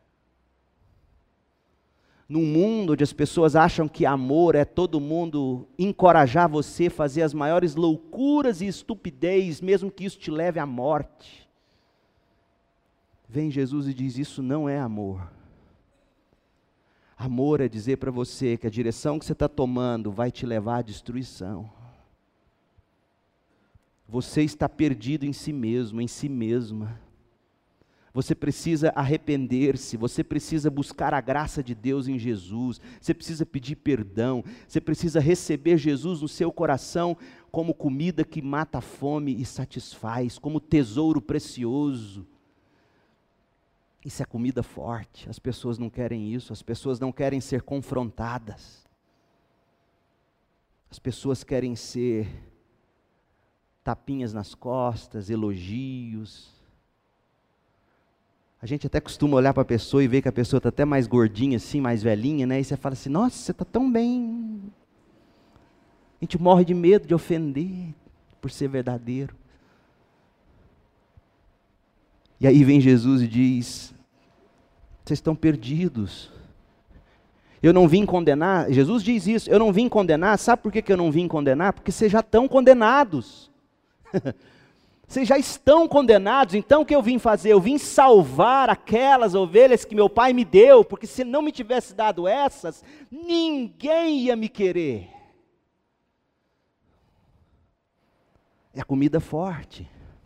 Num mundo onde as pessoas acham que amor é todo mundo encorajar você a fazer as maiores loucuras e estupidez, mesmo que isso te leve à morte. Vem Jesus e diz: isso não é amor. Amor é dizer para você que a direção que você está tomando vai te levar à destruição. Você está perdido em si mesmo, em si mesma. Você precisa arrepender-se, você precisa buscar a graça de Deus em Jesus, você precisa pedir perdão, você precisa receber Jesus no seu coração como comida que mata a fome e satisfaz, como tesouro precioso. Isso é comida forte, as pessoas não querem isso, as pessoas não querem ser confrontadas. As pessoas querem ser tapinhas nas costas, elogios. A gente até costuma olhar para a pessoa e ver que a pessoa está até mais gordinha assim, mais velhinha, né? E você fala assim, nossa, você está tão bem. A gente morre de medo de ofender, por ser verdadeiro. E aí vem Jesus e diz, vocês estão perdidos. Eu não vim condenar, Jesus diz isso, eu não vim condenar, sabe por que eu não vim condenar? Porque vocês já estão condenados. Vocês já estão condenados, então o que eu vim fazer? Eu vim salvar aquelas ovelhas que meu pai me deu, porque se não me tivesse dado essas, ninguém ia me querer. É comida forte.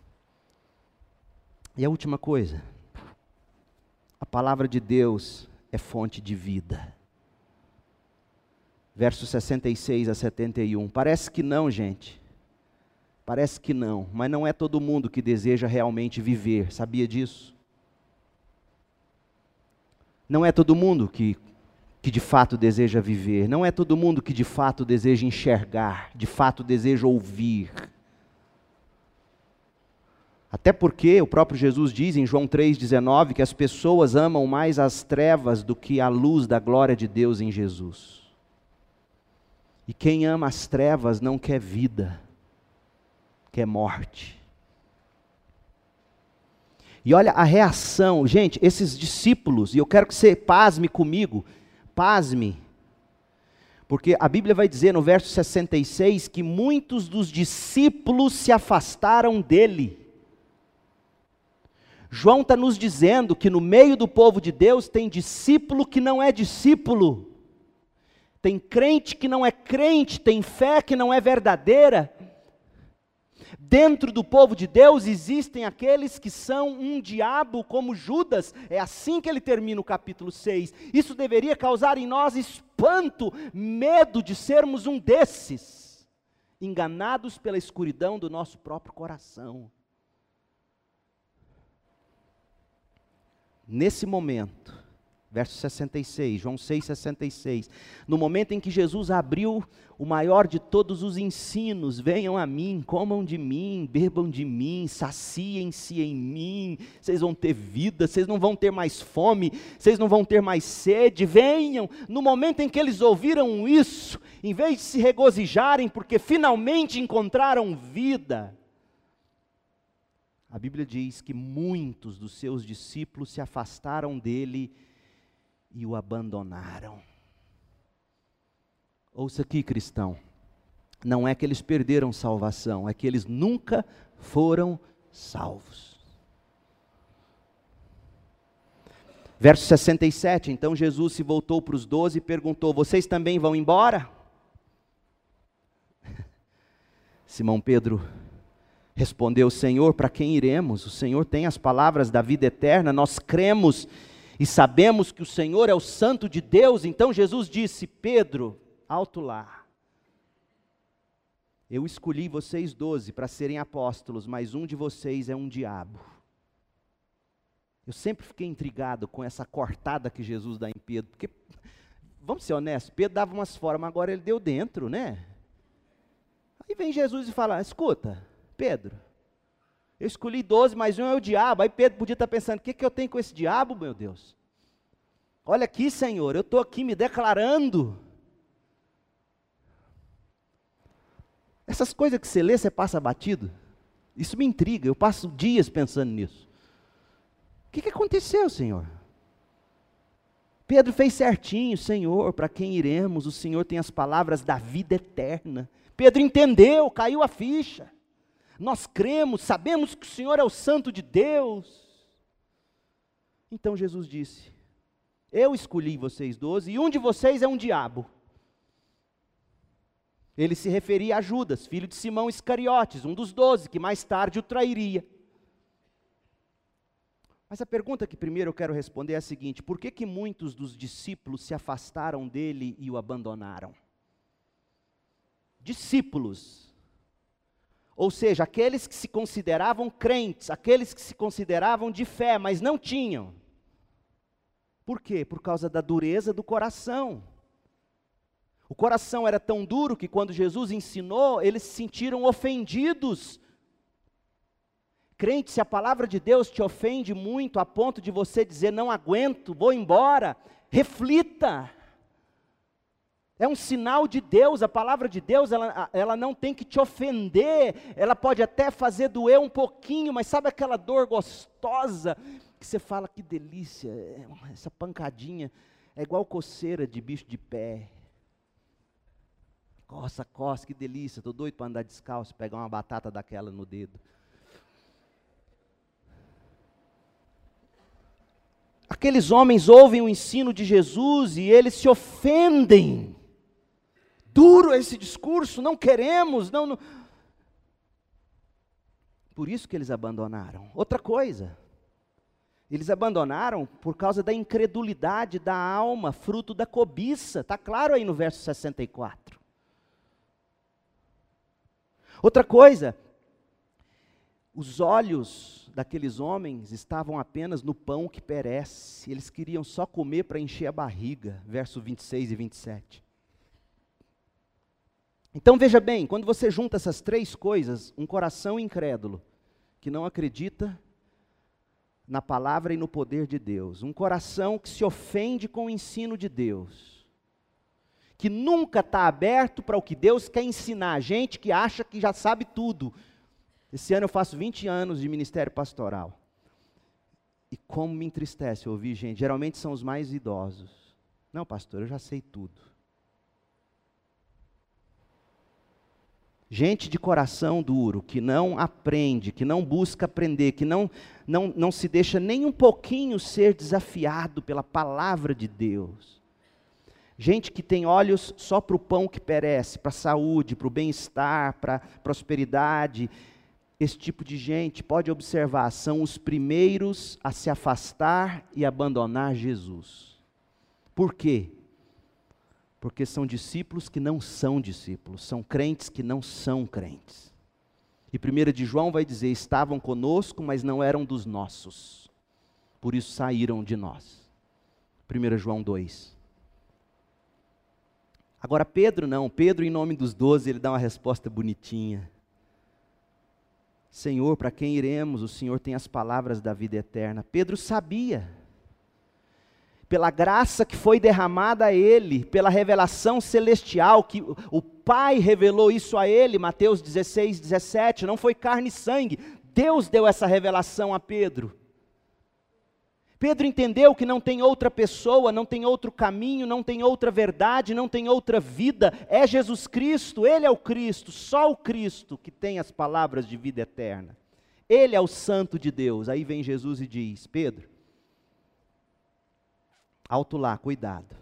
E a última coisa, a palavra de Deus é fonte de vida. Versos 66 a 71. Parece que não, gente. Parece que não, mas não é todo mundo que deseja realmente viver, sabia disso? Não é todo mundo que de fato deseja viver, não é todo mundo que de fato deseja enxergar, de fato deseja ouvir. Até porque o próprio Jesus diz em João 3,19 que as pessoas amam mais as trevas do que a luz da glória de Deus em Jesus. E quem ama as trevas não quer vida, quer morte. E olha a reação, gente, esses discípulos, e eu quero que você pasme comigo, pasme, porque a Bíblia vai dizer no verso 66 que muitos dos discípulos se afastaram dele. João está nos dizendo que no meio do povo de Deus tem discípulo que não é discípulo, tem crente que não é crente, tem fé que não é verdadeira. Dentro do povo de Deus existem aqueles que são um diabo como Judas, é assim que ele termina o capítulo 6. Isso deveria causar em nós espanto, medo de sermos um desses, enganados pela escuridão do nosso próprio coração. Nesse momento, verso 66, João 6,66, no momento em que Jesus abriu o maior de todos os ensinos, venham a mim, comam de mim, bebam de mim, saciem-se em mim, vocês vão ter vida, vocês não vão ter mais fome, vocês não vão ter mais sede, venham. No momento em que eles ouviram isso, em vez de se regozijarem porque finalmente encontraram vida, a Bíblia diz que muitos dos seus discípulos se afastaram dele e o abandonaram. Ouça aqui, cristão, não é que eles perderam salvação, é que eles nunca foram salvos. Verso 67, então Jesus se voltou para os 12 e perguntou, vocês também vão embora? Simão Pedro respondeu, Senhor, para quem iremos? O Senhor tem as palavras da vida eterna, nós cremos e sabemos que o Senhor é o Santo de Deus. Então Jesus disse, Pedro, alto lá, eu escolhi vocês 12 para serem apóstolos, mas um de vocês é um diabo. Eu sempre fiquei intrigado com essa cortada que Jesus dá em Pedro, porque, vamos ser honestos, Pedro dava umas formas, agora ele deu dentro, né? Aí vem Jesus e fala, escuta, Pedro, eu escolhi 12, mas um é o diabo. Aí Pedro podia estar pensando, o que eu tenho com esse diabo, meu Deus? Olha aqui, Senhor, eu estou aqui me declarando. Essas coisas que você lê, você passa batido. Isso me intriga, eu passo dias pensando nisso. O que aconteceu, Senhor? Pedro fez certinho, Senhor, para quem iremos? O Senhor tem as palavras da vida eterna. Pedro entendeu, caiu a ficha. Nós cremos, sabemos que o Senhor é o Santo de Deus. Então Jesus disse, eu escolhi vocês 12 e um de vocês é um diabo. Ele se referia a Judas, filho de Simão Iscariotes, um dos 12, que mais tarde o trairia. Mas a pergunta que primeiro eu quero responder é a seguinte, por que muitos dos discípulos se afastaram dele e o abandonaram? Discípulos. Ou seja, aqueles que se consideravam crentes, aqueles que se consideravam de fé, mas não tinham. Por quê? Por causa da dureza do coração. O coração era tão duro que quando Jesus ensinou, eles se sentiram ofendidos Crente, se a palavra de Deus te ofende muito a ponto de você dizer, não aguento, vou embora, reflita. É um sinal de Deus, a palavra de Deus, ela não tem que te ofender, ela pode até fazer doer um pouquinho, mas sabe aquela dor gostosa, que você fala, que delícia, essa pancadinha, é igual coceira de bicho de pé. Coça, coça, que delícia, estou doido para andar descalço, pegar uma batata daquela no dedo. Aqueles homens ouvem o ensino de Jesus e eles se ofendem. Duro esse discurso, não queremos, não. Por isso que eles abandonaram. Outra coisa, eles abandonaram por causa da incredulidade da alma, fruto da cobiça. Está claro aí no verso 64. Outra coisa, os olhos daqueles homens estavam apenas no pão que perece. Eles queriam só comer para encher a barriga. Verso 26 e 27. Então veja bem, quando você junta essas três coisas, um coração incrédulo, que não acredita na palavra e no poder de Deus, um coração que se ofende com o ensino de Deus, que nunca está aberto para o que Deus quer ensinar, gente que acha que já sabe tudo. Esse ano eu faço 20 anos de ministério pastoral, e como me entristece ouvir gente, geralmente são os mais idosos, não pastor, eu já sei tudo. Gente de coração duro, que não aprende, que não busca aprender, que não se deixa nem um pouquinho ser desafiado pela palavra de Deus. Gente que tem olhos só para o pão que perece, para a saúde, para o bem-estar, para a prosperidade. Esse tipo de gente, pode observar, são os primeiros a se afastar e abandonar Jesus. Por quê? Porque são discípulos que não são discípulos, são crentes que não são crentes. E 1 de João vai dizer, estavam conosco, mas não eram dos nossos, por isso saíram de nós. 1 João 2. Agora Pedro não, Pedro em nome dos 12, ele dá uma resposta bonitinha. Senhor, para quem iremos? O Senhor tem as palavras da vida eterna. Pedro sabia. Pela graça que foi derramada a ele, pela revelação celestial, que o Pai revelou isso a ele, Mateus 16, 17, não foi carne e sangue, Deus deu essa revelação a Pedro. Pedro entendeu que não tem outra pessoa, não tem outro caminho, não tem outra verdade, não tem outra vida, é Jesus Cristo, Ele é o Cristo, só o Cristo que tem as palavras de vida eterna. Ele é o Santo de Deus. Aí vem Jesus e diz, Pedro, alto lá, cuidado.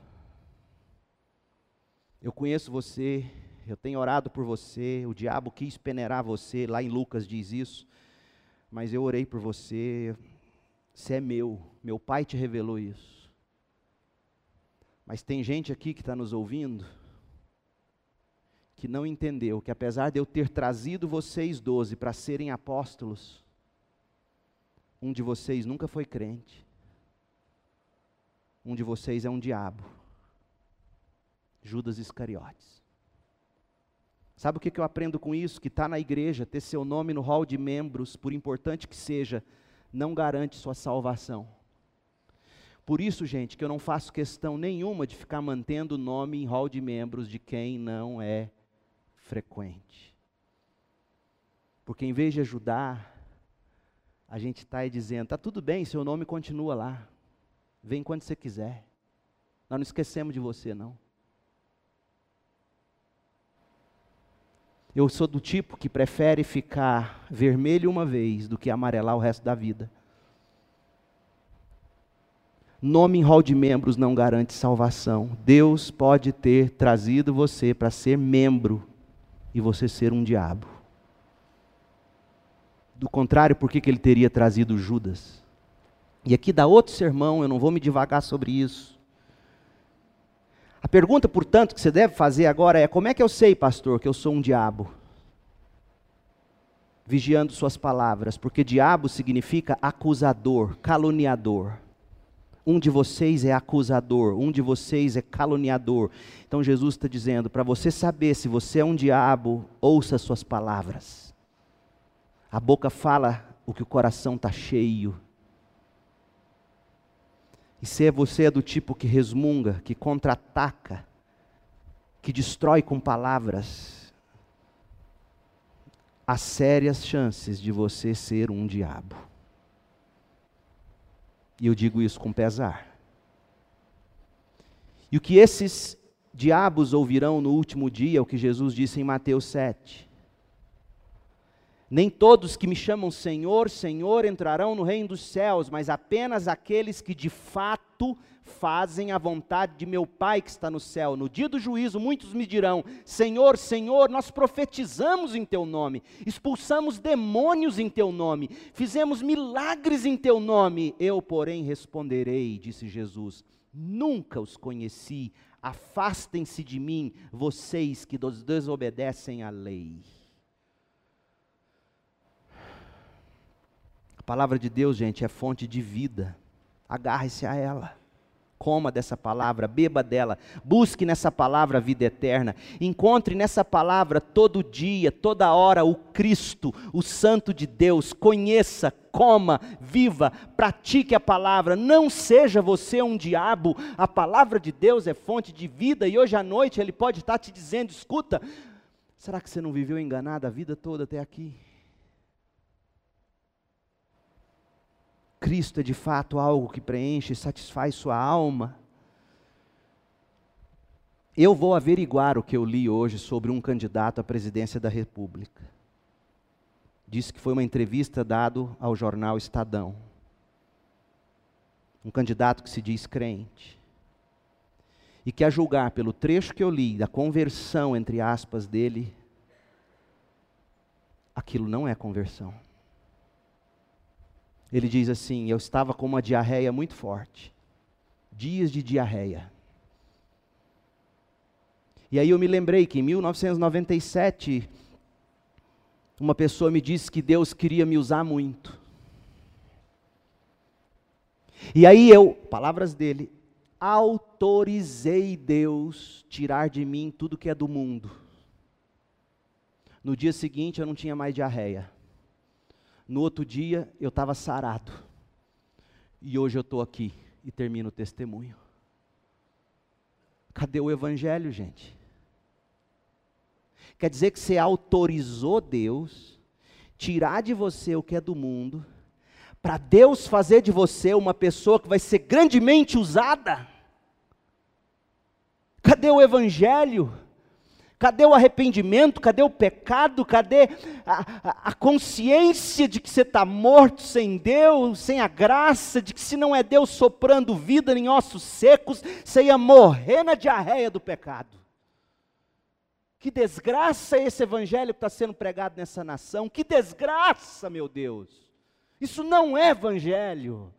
Eu conheço você, eu tenho orado por você, o diabo quis peneirar você, lá em Lucas diz isso, mas eu orei por você, você é meu pai te revelou isso. Mas tem gente aqui que está nos ouvindo, que não entendeu, que apesar de eu ter trazido vocês 12 para serem apóstolos, um de vocês nunca foi crente. Um de vocês é um diabo, Judas Iscariotes. Sabe o que eu aprendo com isso? Que estar na igreja, ter seu nome no hall de membros, por importante que seja, não garante sua salvação. Por isso, gente, que eu não faço questão nenhuma de ficar mantendo o nome em hall de membros de quem não é frequente. Porque em vez de ajudar, a gente está aí dizendo, está tudo bem, seu nome continua lá. Vem quando você quiser. Nós não esquecemos de você, não. Eu sou do tipo que prefere ficar vermelho uma vez do que amarelar o resto da vida. Nome em hall de membros não garante salvação. Deus pode ter trazido você para ser membro e você ser um diabo. Do contrário, por que ele teria trazido Judas? E aqui dá outro sermão, eu não vou me divagar sobre isso. A pergunta, portanto, que você deve fazer agora é, como é que eu sei, pastor, que eu sou um diabo? Vigiando suas palavras, porque diabo significa acusador, caluniador. Um de vocês é acusador, um de vocês é caluniador. Então Jesus está dizendo, para você saber se você é um diabo, ouça suas palavras. A boca fala o que o coração está cheio. E se você é do tipo que resmunga, que contra-ataca, que destrói com palavras, há sérias chances de você ser um diabo. E eu digo isso com pesar. E o que esses diabos ouvirão no último dia, é o que Jesus disse em Mateus 7. Nem todos que me chamam Senhor, Senhor entrarão no reino dos céus, mas apenas aqueles que de fato fazem a vontade de meu Pai que está no céu. No dia do juízo, muitos me dirão: Senhor, Senhor, nós profetizamos em Teu nome, expulsamos demônios em Teu nome, fizemos milagres em Teu nome. Eu, porém, responderei, disse Jesus: nunca os conheci, afastem-se de mim, vocês que desobedecem à lei. A palavra de Deus, gente, é fonte de vida. Agarre-se a ela. Coma dessa palavra, beba dela. Busque nessa palavra a vida eterna. Encontre nessa palavra todo dia, toda hora o Cristo, o Santo de Deus. Conheça, coma, viva, pratique a palavra. Não seja você um diabo. A palavra de Deus é fonte de vida e hoje à noite Ele pode estar te dizendo: escuta, será que você não viveu enganado a vida toda até aqui? Cristo é de fato algo que preenche e satisfaz sua alma. Eu vou averiguar o que eu li hoje sobre um candidato à presidência da República. Disse que foi uma entrevista dada ao jornal Estadão. Um candidato que se diz crente. E que, a julgar pelo trecho que eu li, da conversão, entre aspas, dele, aquilo não é conversão. Ele diz assim: eu estava com uma diarreia muito forte, dias de diarreia. E aí eu me lembrei que em 1997, uma pessoa me disse que Deus queria me usar muito. E aí eu, palavras dele, autorizei Deus tirar de mim tudo que é do mundo. No dia seguinte eu não tinha mais diarreia. No outro dia, eu estava sarado. E hoje eu estou aqui e termino o testemunho. Cadê o Evangelho, gente? Quer dizer que você autorizou Deus tirar de você o que é do mundo, para Deus fazer de você uma pessoa que vai ser grandemente usada? Cadê o Evangelho? Cadê o arrependimento? Cadê o pecado? Cadê a consciência de que você está morto sem Deus, sem a graça, de que se não é Deus soprando vida em ossos secos, você ia morrer na diarreia do pecado? Que desgraça é esse evangelho que está sendo pregado nessa nação? Que desgraça, meu Deus! Isso não é evangelho.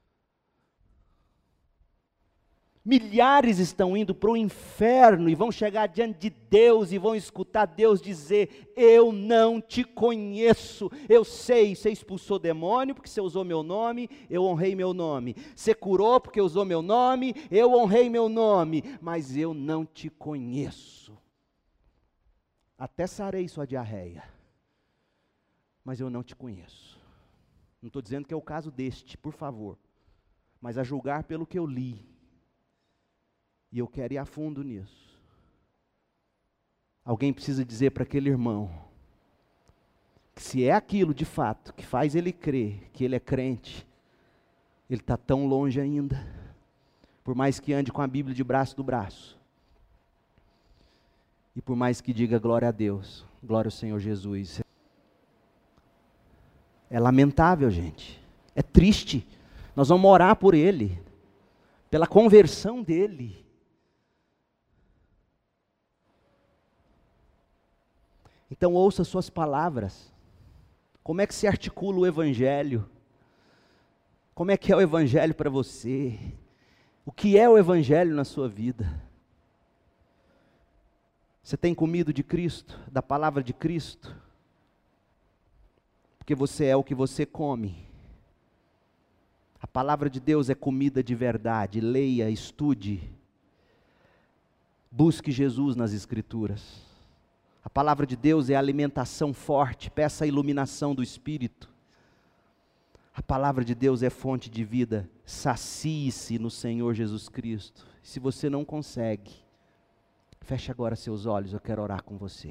Milhares estão indo para o inferno e vão chegar diante de Deus e vão escutar Deus dizer: eu não te conheço. Eu sei, você expulsou demônio porque você usou meu nome, eu honrei meu nome. Você curou porque usou meu nome, eu honrei meu nome. Mas eu não te conheço. Até sarei sua diarreia, mas eu não te conheço. Não estou dizendo que é o caso deste, por favor. Mas a julgar pelo que eu li, e eu quero ir a fundo nisso. Alguém precisa dizer para aquele irmão que se é aquilo de fato que faz ele crer que ele é crente, ele está tão longe ainda, por mais que ande com a Bíblia debaixo do braço, e por mais que diga glória a Deus, glória ao Senhor Jesus. É lamentável, gente, é triste. Nós vamos orar por ele, pela conversão dele. Então ouça suas palavras. Como é que se articula o Evangelho? Como é que é o Evangelho para você? O que é o Evangelho na sua vida? Você tem comido de Cristo, da palavra de Cristo? Porque você é o que você come. A palavra de Deus é comida de verdade. Leia, estude. Busque Jesus nas Escrituras. A palavra de Deus é alimentação forte, peça a iluminação do Espírito. A palavra de Deus é fonte de vida. Sacie-se no Senhor Jesus Cristo. Se você não consegue, feche agora seus olhos, eu quero orar com você.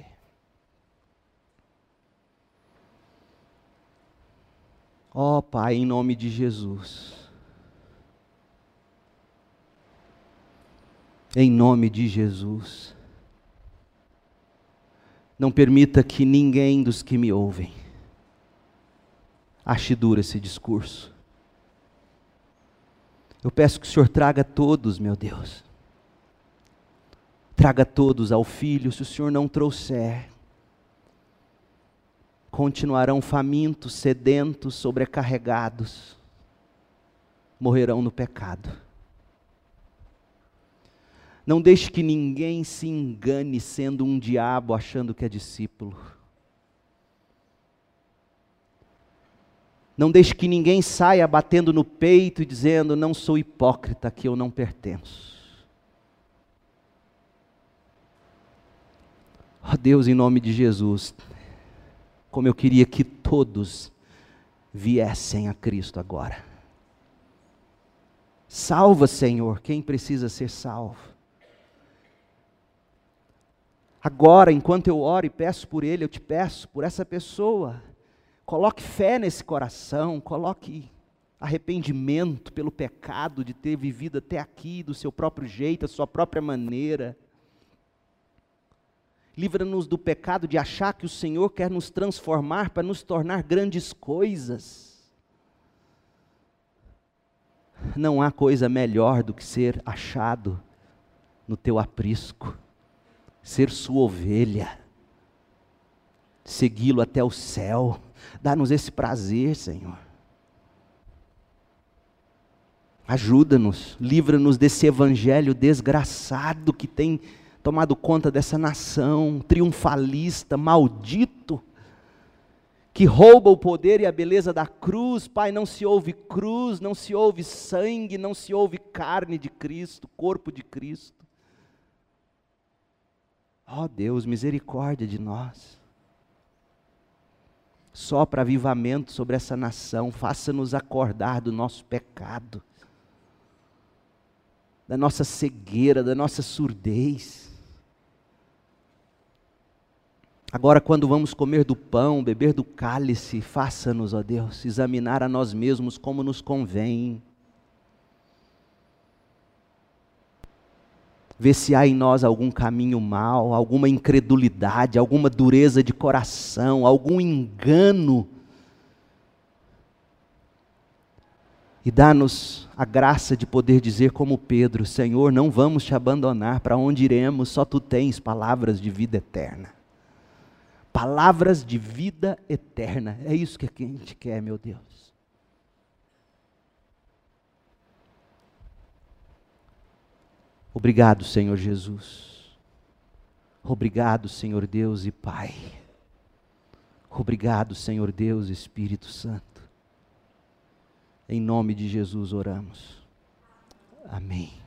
Ó Pai, em nome de Jesus. Em nome de Jesus. Não permita que ninguém dos que me ouvem ache duro esse discurso. Eu peço que o Senhor traga todos, meu Deus. Traga todos ao Filho. Se o Senhor não trouxer, continuarão famintos, sedentos, sobrecarregados. Morrerão no pecado. Não deixe que ninguém se engane sendo um diabo achando que é discípulo. Não deixe que ninguém saia batendo no peito e dizendo, não sou hipócrita, que eu não pertenço. Ó Deus, em nome de Jesus, como eu queria que todos viessem a Cristo agora. Salva, Senhor, quem precisa ser salvo. Agora, enquanto eu oro e peço por ele, eu te peço por essa pessoa. Coloque fé nesse coração, coloque arrependimento pelo pecado de ter vivido até aqui do seu próprio jeito, da sua própria maneira. Livra-nos do pecado de achar que o Senhor quer nos transformar para nos tornar grandes coisas. Não há coisa melhor do que ser achado no teu aprisco, ser sua ovelha, segui-lo até o céu. Dá-nos esse prazer, Senhor. Ajuda-nos, livra-nos desse evangelho desgraçado que tem tomado conta dessa nação, triunfalista, maldito, que rouba o poder e a beleza da cruz. Pai, não se ouve cruz, não se ouve sangue, não se ouve carne de Cristo, corpo de Cristo. Ó Deus, misericórdia de nós. Sopra avivamento sobre essa nação, faça-nos acordar do nosso pecado, da nossa cegueira, da nossa surdez. Agora, quando vamos comer do pão, beber do cálice, faça-nos, ó Deus, examinar a nós mesmos como nos convém. Vê se há em nós algum caminho mau, alguma incredulidade, alguma dureza de coração, algum engano. E dá-nos a graça de poder dizer como Pedro, Senhor, não vamos te abandonar, para onde iremos? Só tu tens palavras de vida eterna. Palavras de vida eterna, é isso que a gente quer, meu Deus. Obrigado, Senhor Jesus. Obrigado, Senhor Deus e Pai. Obrigado, Senhor Deus e Espírito Santo. Em nome de Jesus oramos. Amém.